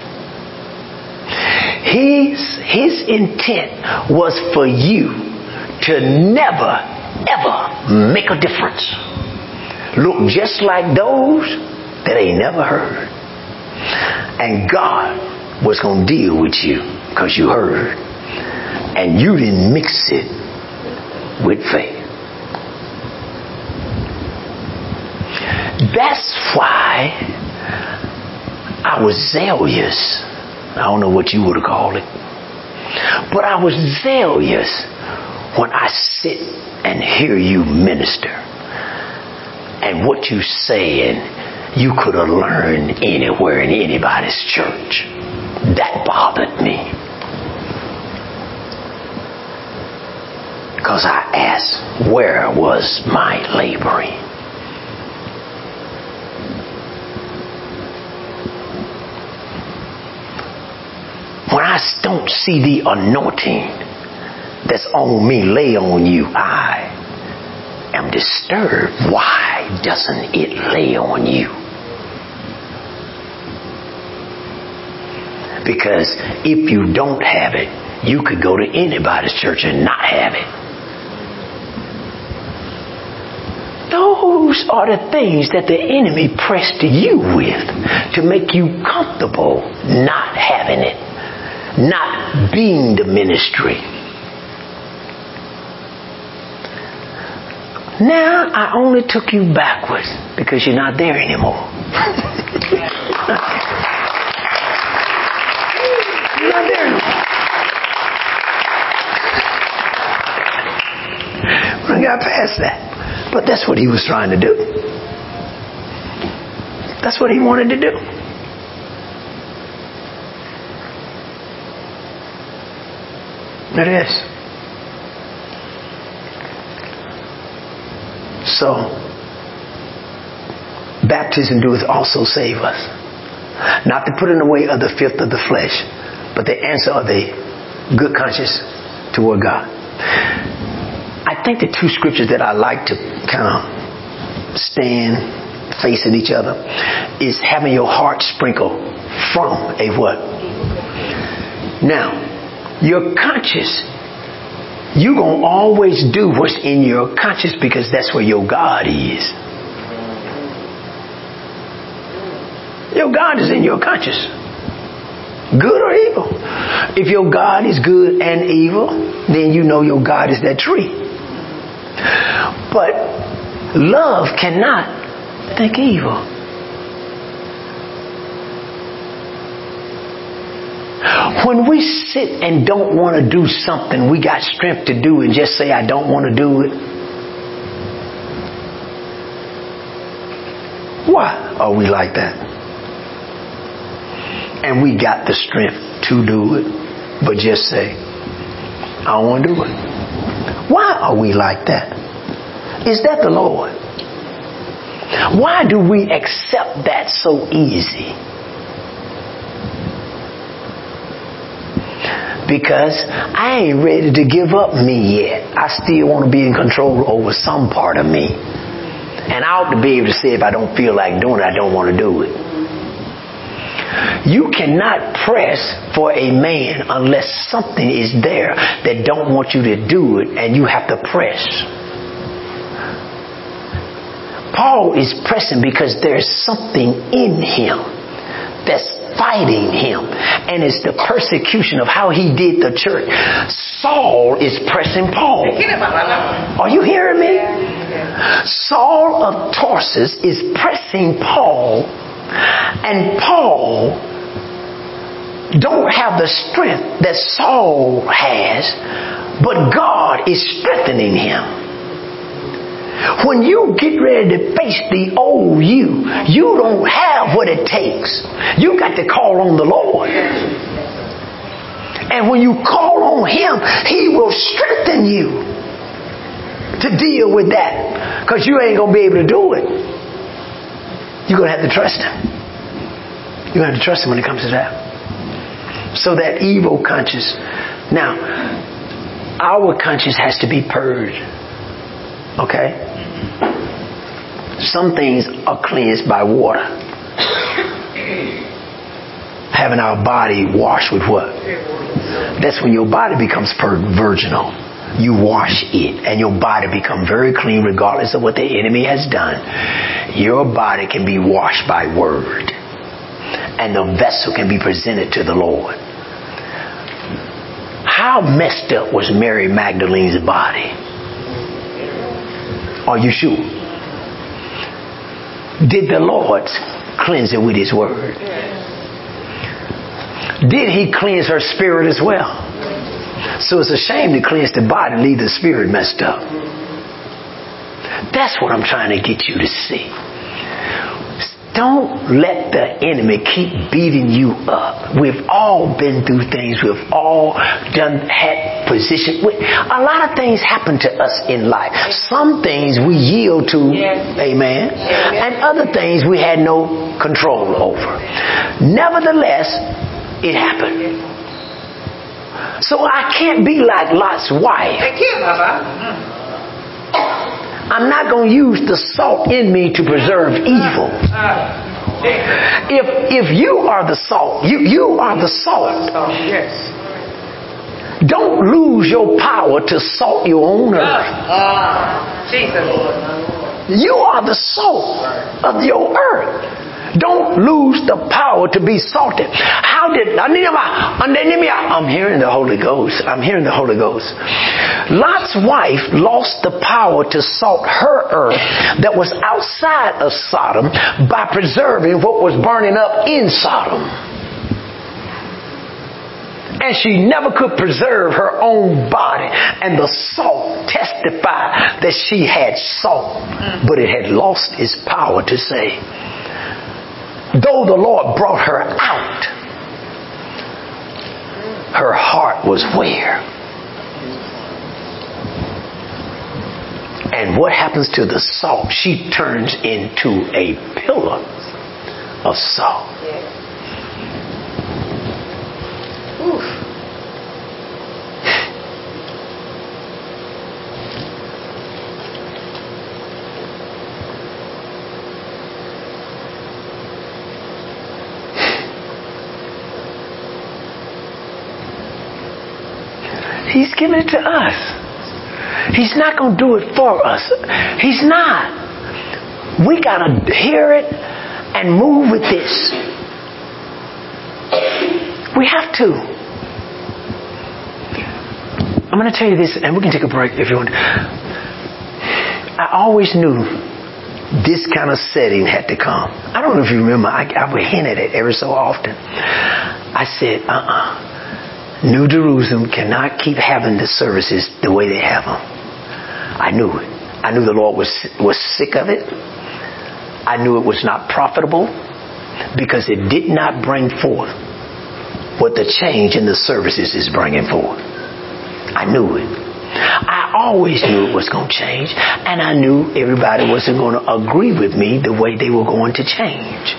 His intent was for you to never, ever make a difference. Look just like those that ain't never heard. And God was going to deal with you because you heard. And you didn't mix it with faith. That's why I was zealous. I don't know what you would have called it. But I was zealous when I sit and hear you minister. And what you saying, you could have learned anywhere in anybody's church. That bothered me. Because I asked, where was my laboring? When I don't see the anointing that's on me lay on you, I am disturbed. Why doesn't it lay on you? Because if you don't have it, you could go to anybody's church and not have it. Those are the things that the enemy pressed you with to make you comfortable not having it, not being the ministry. Now I only took you backwards because you're not there anymore. You're not there anymore. We got past that. But that's what he was trying to do. That's what he wanted to do. It is. So, baptism doeth also save us. Not the putting away of the filth of the flesh, but the answer of the good conscience toward God. I think the two scriptures that I like to kind of stand facing each other is having your heart sprinkled from a what? Now, your conscience, you're going to always do what's in your conscience because that's where your God is. Your God is in your conscience. Good or evil. If your God is good and evil, then you know your God is that tree. But love cannot think evil. When we sit and don't want to do something we got strength to do and just say, I don't want to do it. Why are we like that? And we got the strength to do it, but just say, I don't want to do it. Why are we like that? Is that the Lord? Why do we accept that so easy? Because I ain't ready to give up me yet. I still want to be in control over some part of me. And I ought to be able to say if I don't feel like doing it, I don't want to do it. You cannot press for a man unless something is there that don't want you to do it and you have to press. Paul is pressing because there's something in him that's fighting him, and it's the persecution of how he did the church. Saul is pressing Paul. Are you hearing me? Saul of Tarsus is pressing Paul, and Paul don't have the strength that Saul has, but God is strengthening him. When you get ready to face the old you don't have what it takes. You got to call on the Lord. And when you call on Him, He will strengthen you to deal with that. Because you ain't going to be able to do it. You're going to have to trust Him. You're going to have to trust Him when it comes to that. So that evil conscience. Now, Our conscience has to be purged. Okay? Some things are cleansed by water. Having our body washed with what? That's when your body becomes virginal. You wash it and your body becomes very clean regardless of what the enemy has done. Your body can be washed by word. And the vessel can be presented to the Lord. How messed up was Mary Magdalene's body? Are you sure? Did the Lord cleanse it with His word? Did He cleanse her spirit as well? So it's a shame to cleanse the body and leave the spirit messed up. That's what I'm trying to get you to see. Don't let the enemy keep beating you up. We've all been through things. We've all had position. A lot of things happen to us in life. Some things we yield to, amen, and other things we had no control over. Nevertheless, it happened. So I can't be like Lot's wife. I'm not going to use the salt in me to preserve evil. If you are the salt, you are the salt. Don't lose your power to salt your own earth. You are the salt of your earth. Don't lose the power to be salted. How did I'm hearing the Holy Ghost. I'm hearing the Holy Ghost. Lot's wife lost the power to salt her earth that was outside of Sodom by preserving what was burning up in Sodom. And she never could preserve her own body. And the salt testified that she had salt, but it had lost its power to say. Though the Lord brought her out, her heart was where? And what happens to the salt? She turns into a pillar of salt. He's giving it to us. He's not going to do it for us. He's not. We got to hear it and move with this. We have to. I'm going to tell you this, and we can take a break if you want. I always knew this kind of setting had to come. I don't know if you remember. I would hint at it every so often. I said, New Jerusalem cannot keep having the services the way they have them. I knew it. I knew the Lord was sick of it. I knew it was not profitable because it did not bring forth what the change in the services is bringing forth. I knew it. I always knew it was going to change, and I knew everybody wasn't going to agree with me the way they were going to change.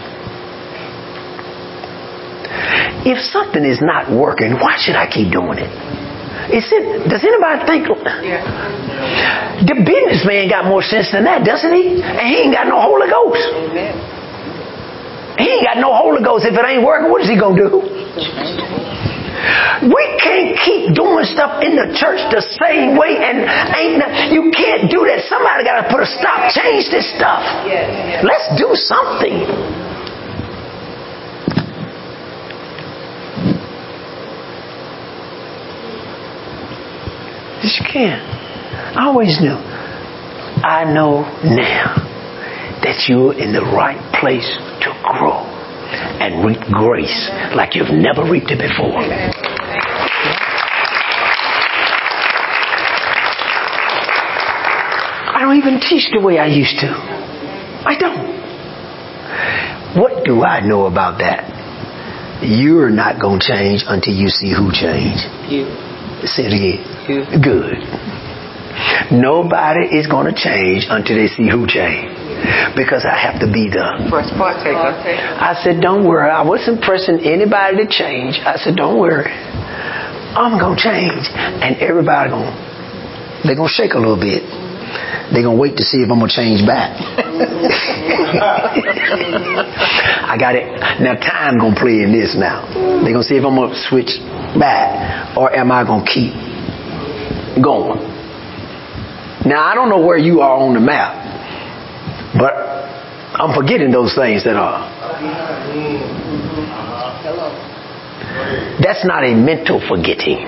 If something is not working, why should I keep doing it? Does anybody think the businessman got more sense than that, doesn't he? And he ain't got no Holy Ghost. He ain't got no Holy Ghost. If it ain't working, what is he going to do? We can't keep doing stuff in the church the same way, and you can't do that. Somebody got to put a stop. Change this stuff. Let's do something. Yes, you can. I always knew. I know now that you're in the right place to grow and reap grace like you've never reaped it before. I don't even teach the way I used to. I don't. What do I know about that? You're not going to change until you see who changed. You. Say it again. Good. Nobody is going to change until they see who changed. Because I have to be the first partaker. I said, don't worry. I wasn't pressing anybody to change. I said, don't worry. I'm going to change. And everybody they're going to shake a little bit. They're going to wait to see if I'm going to change back. I got it. Now time going to play in this now. They're going to see if I'm going to switch back or am I going to keep going. Now I don't know where you are on the map, but I'm forgetting those things that are. That's not a mental forgetting.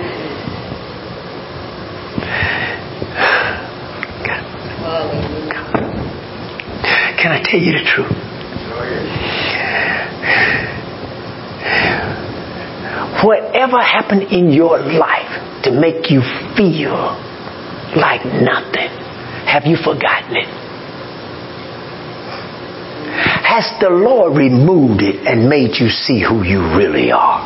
Can I tell you the truth? Whatever happened in your life to make you feel like nothing, have you forgotten it? Has the Lord removed it and made you see who you really are?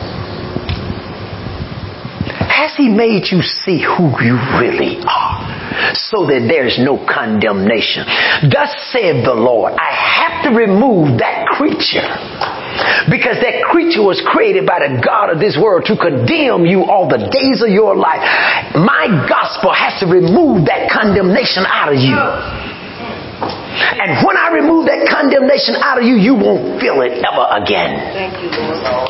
Has He made you see who you really are? So that there's no condemnation. Thus said the Lord, I have to remove that creature. Because that creature was created by the God of this world to condemn you all the days of your life. My gospel has to remove that condemnation out of you. And when I remove that condemnation out of you, you won't feel it ever again. Thank you, Lord.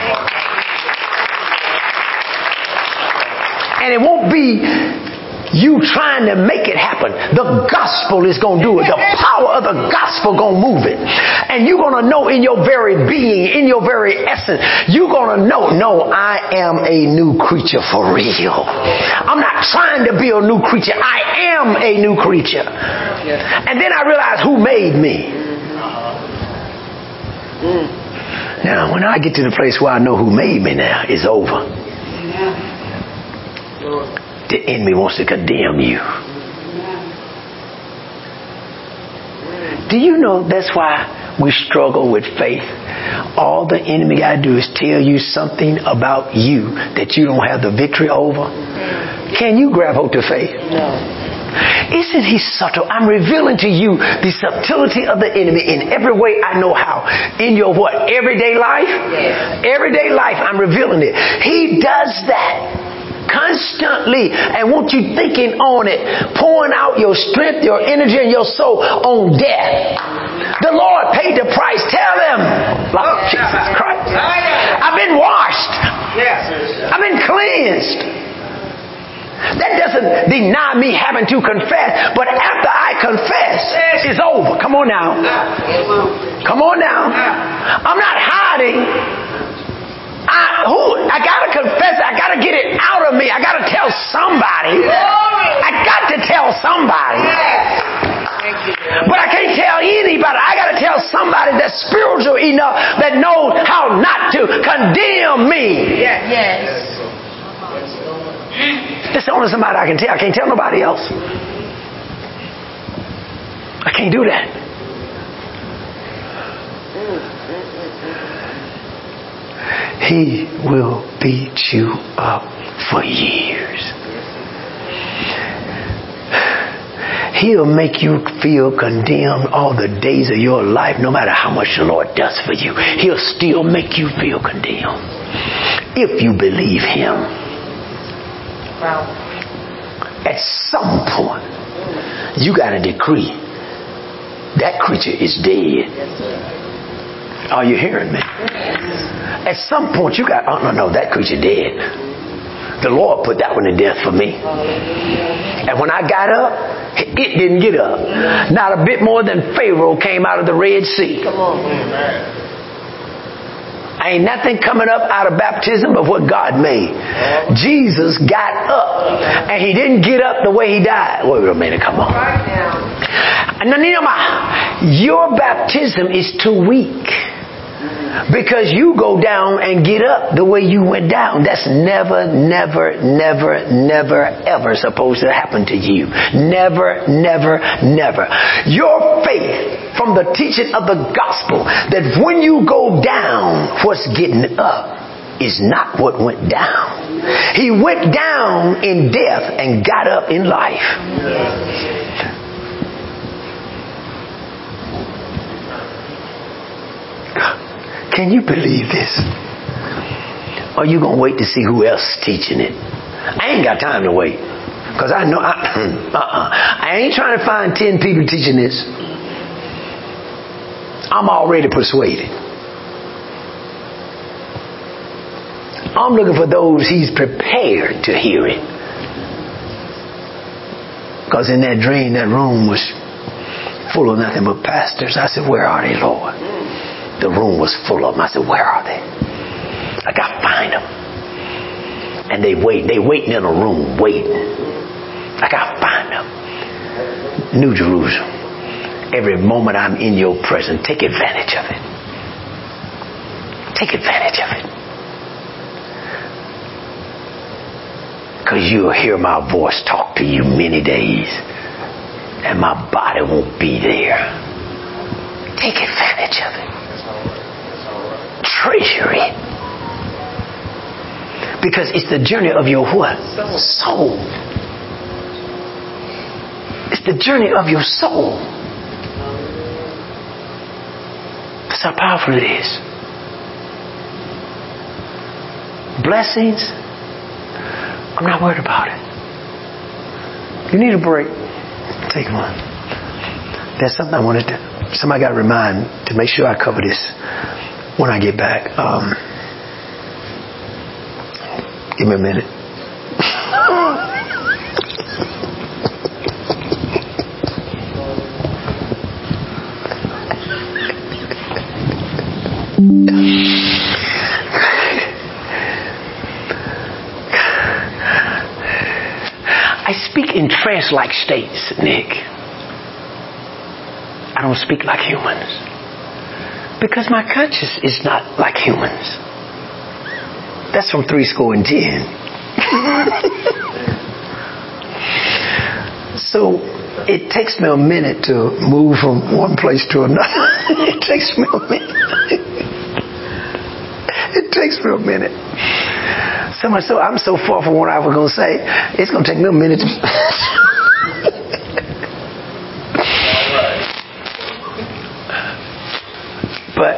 And it won't be you trying to make it happen. The gospel is going to do it. The power of the gospel going to move it. And you're going to know in your very being, in your very essence, you're going to know, no, I am a new creature for real. I'm not trying to be a new creature. I am a new creature. And then I realized who made me. Now, when I get to the place where I know who made me now, it's over. The enemy wants to condemn you. Do you know that's why we struggle with faith? All the enemy got to do is tell you something about you that you don't have the victory over. Can you grab hold to faith? No. Isn't he subtle? I'm revealing to you the subtlety of the enemy in every way I know how. In your what? Everyday life? Yes. Everyday life, I'm revealing it. He does that constantly and want you thinking on it, pouring out your strength, your energy, and your soul on death. The Lord paid the price. Tell them, Lord Jesus Christ, I've been washed. I've been cleansed. That doesn't deny me having to confess, but after I confess, it's over. Come on now. Come on now. I'm not hiding. I gotta confess. I gotta get it out of me. I gotta tell somebody. I got to tell somebody. But I can't tell anybody. I gotta tell somebody that's spiritual enough that knows how not to condemn me. Yes. That's the only somebody I can tell. I can't tell nobody else. I can't do that. He will beat you up for years. He'll make you feel condemned all the days of your life, no matter how much the Lord does for you. He'll still make you feel condemned if you believe Him. Wow. At some point, you got to decree that creature is dead. Are you hearing me? At some point, you got, oh, no, that creature dead. The Lord put that one to death for me. And when I got up, it didn't get up. Not a bit more than Pharaoh came out of the Red Sea. Come on. Ain't nothing coming up out of baptism but what God made. Jesus got up, and He didn't get up the way He died. Wait a minute, come on. Your baptism is too weak. Because you go down and get up the way you went down. That's never, ever supposed to happen to you. Never. Your faith from the teaching of the gospel that when you go down, what's getting up is not what went down. He went down in death and got up in life. Can you believe this? Or are you going to wait to see who else is teaching it? I ain't got time to wait. Because I know I ain't trying to find 10 people teaching this. I'm already persuaded. I'm looking for those he's prepared to hear it. Because in that dream, that room was full of nothing but pastors. I said, where are they, Lord? The room was full of them. I said, where are they? I got to find them. And they waiting in a room, waiting. I got to find them. New Jerusalem. Every moment I'm in your presence, take advantage of it. Take advantage of it. Because you'll hear my voice talk to you many days. And my body won't be there. Take advantage of it. Treasure it. Because it's the journey of your what? Soul. It's the journey of your soul. That's how powerful it is. Blessings, I'm not worried about it. You need a break, take one. There's something I wanted to, somebody got to remind to make sure I cover this when I get back. Give me a minute. I speak in trance-like states, Nick. I don't speak like humans. Because my conscience is not like humans. That's from 10. So it takes me a minute to move from one place to another. It takes me a minute. It takes me a minute. So I'm so far from what I was going to say, it's going to take me a minute to... But,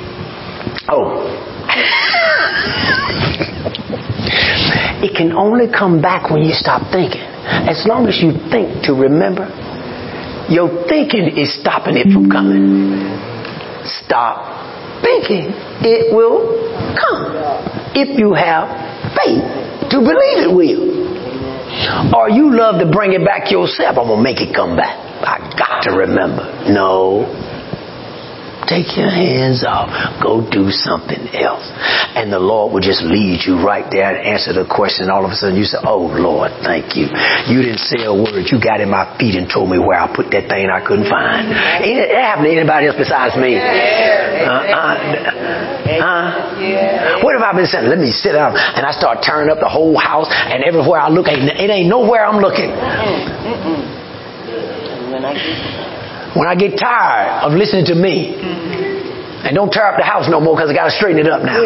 it can only come back when you stop thinking. As long as you think to remember, your thinking is stopping it from coming. Stop thinking. It will come. If you have faith to believe it will. Or you love to bring it back yourself. I'm going to make it come back. I got to remember. No. Take your hands off. Go do something else. And the Lord will just lead you right there and answer the question. All of a sudden you say, oh Lord, thank you. You didn't say a word. You got in my feet and told me where I put that thing I couldn't find. It happened to anybody else besides me. What have I been saying? Let me sit down. And I start turning up the whole house, and everywhere I look, it ain't nowhere I'm looking. When I get tired of listening to me, and don't tear up the house no more because I got to straighten it up now.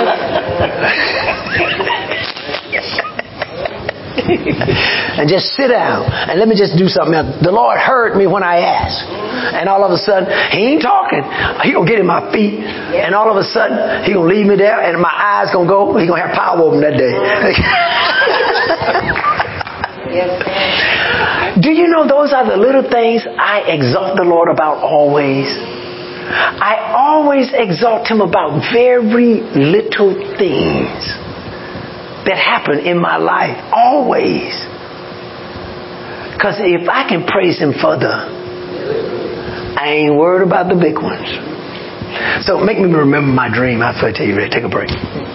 And just sit down and let me just do something else. The Lord heard me when I asked. And all of a sudden, He ain't talking. He gonna get in my feet. And all of a sudden, He gonna leave me there and my eyes gonna go. He gonna have power over me that day. Do you know those are the little things I exalt the Lord about always? I always exalt Him about very little things that happen in my life. Always. Because if I can praise Him for I ain't worried about the big ones. So make me remember my dream. I'll tell you, ready, take a break.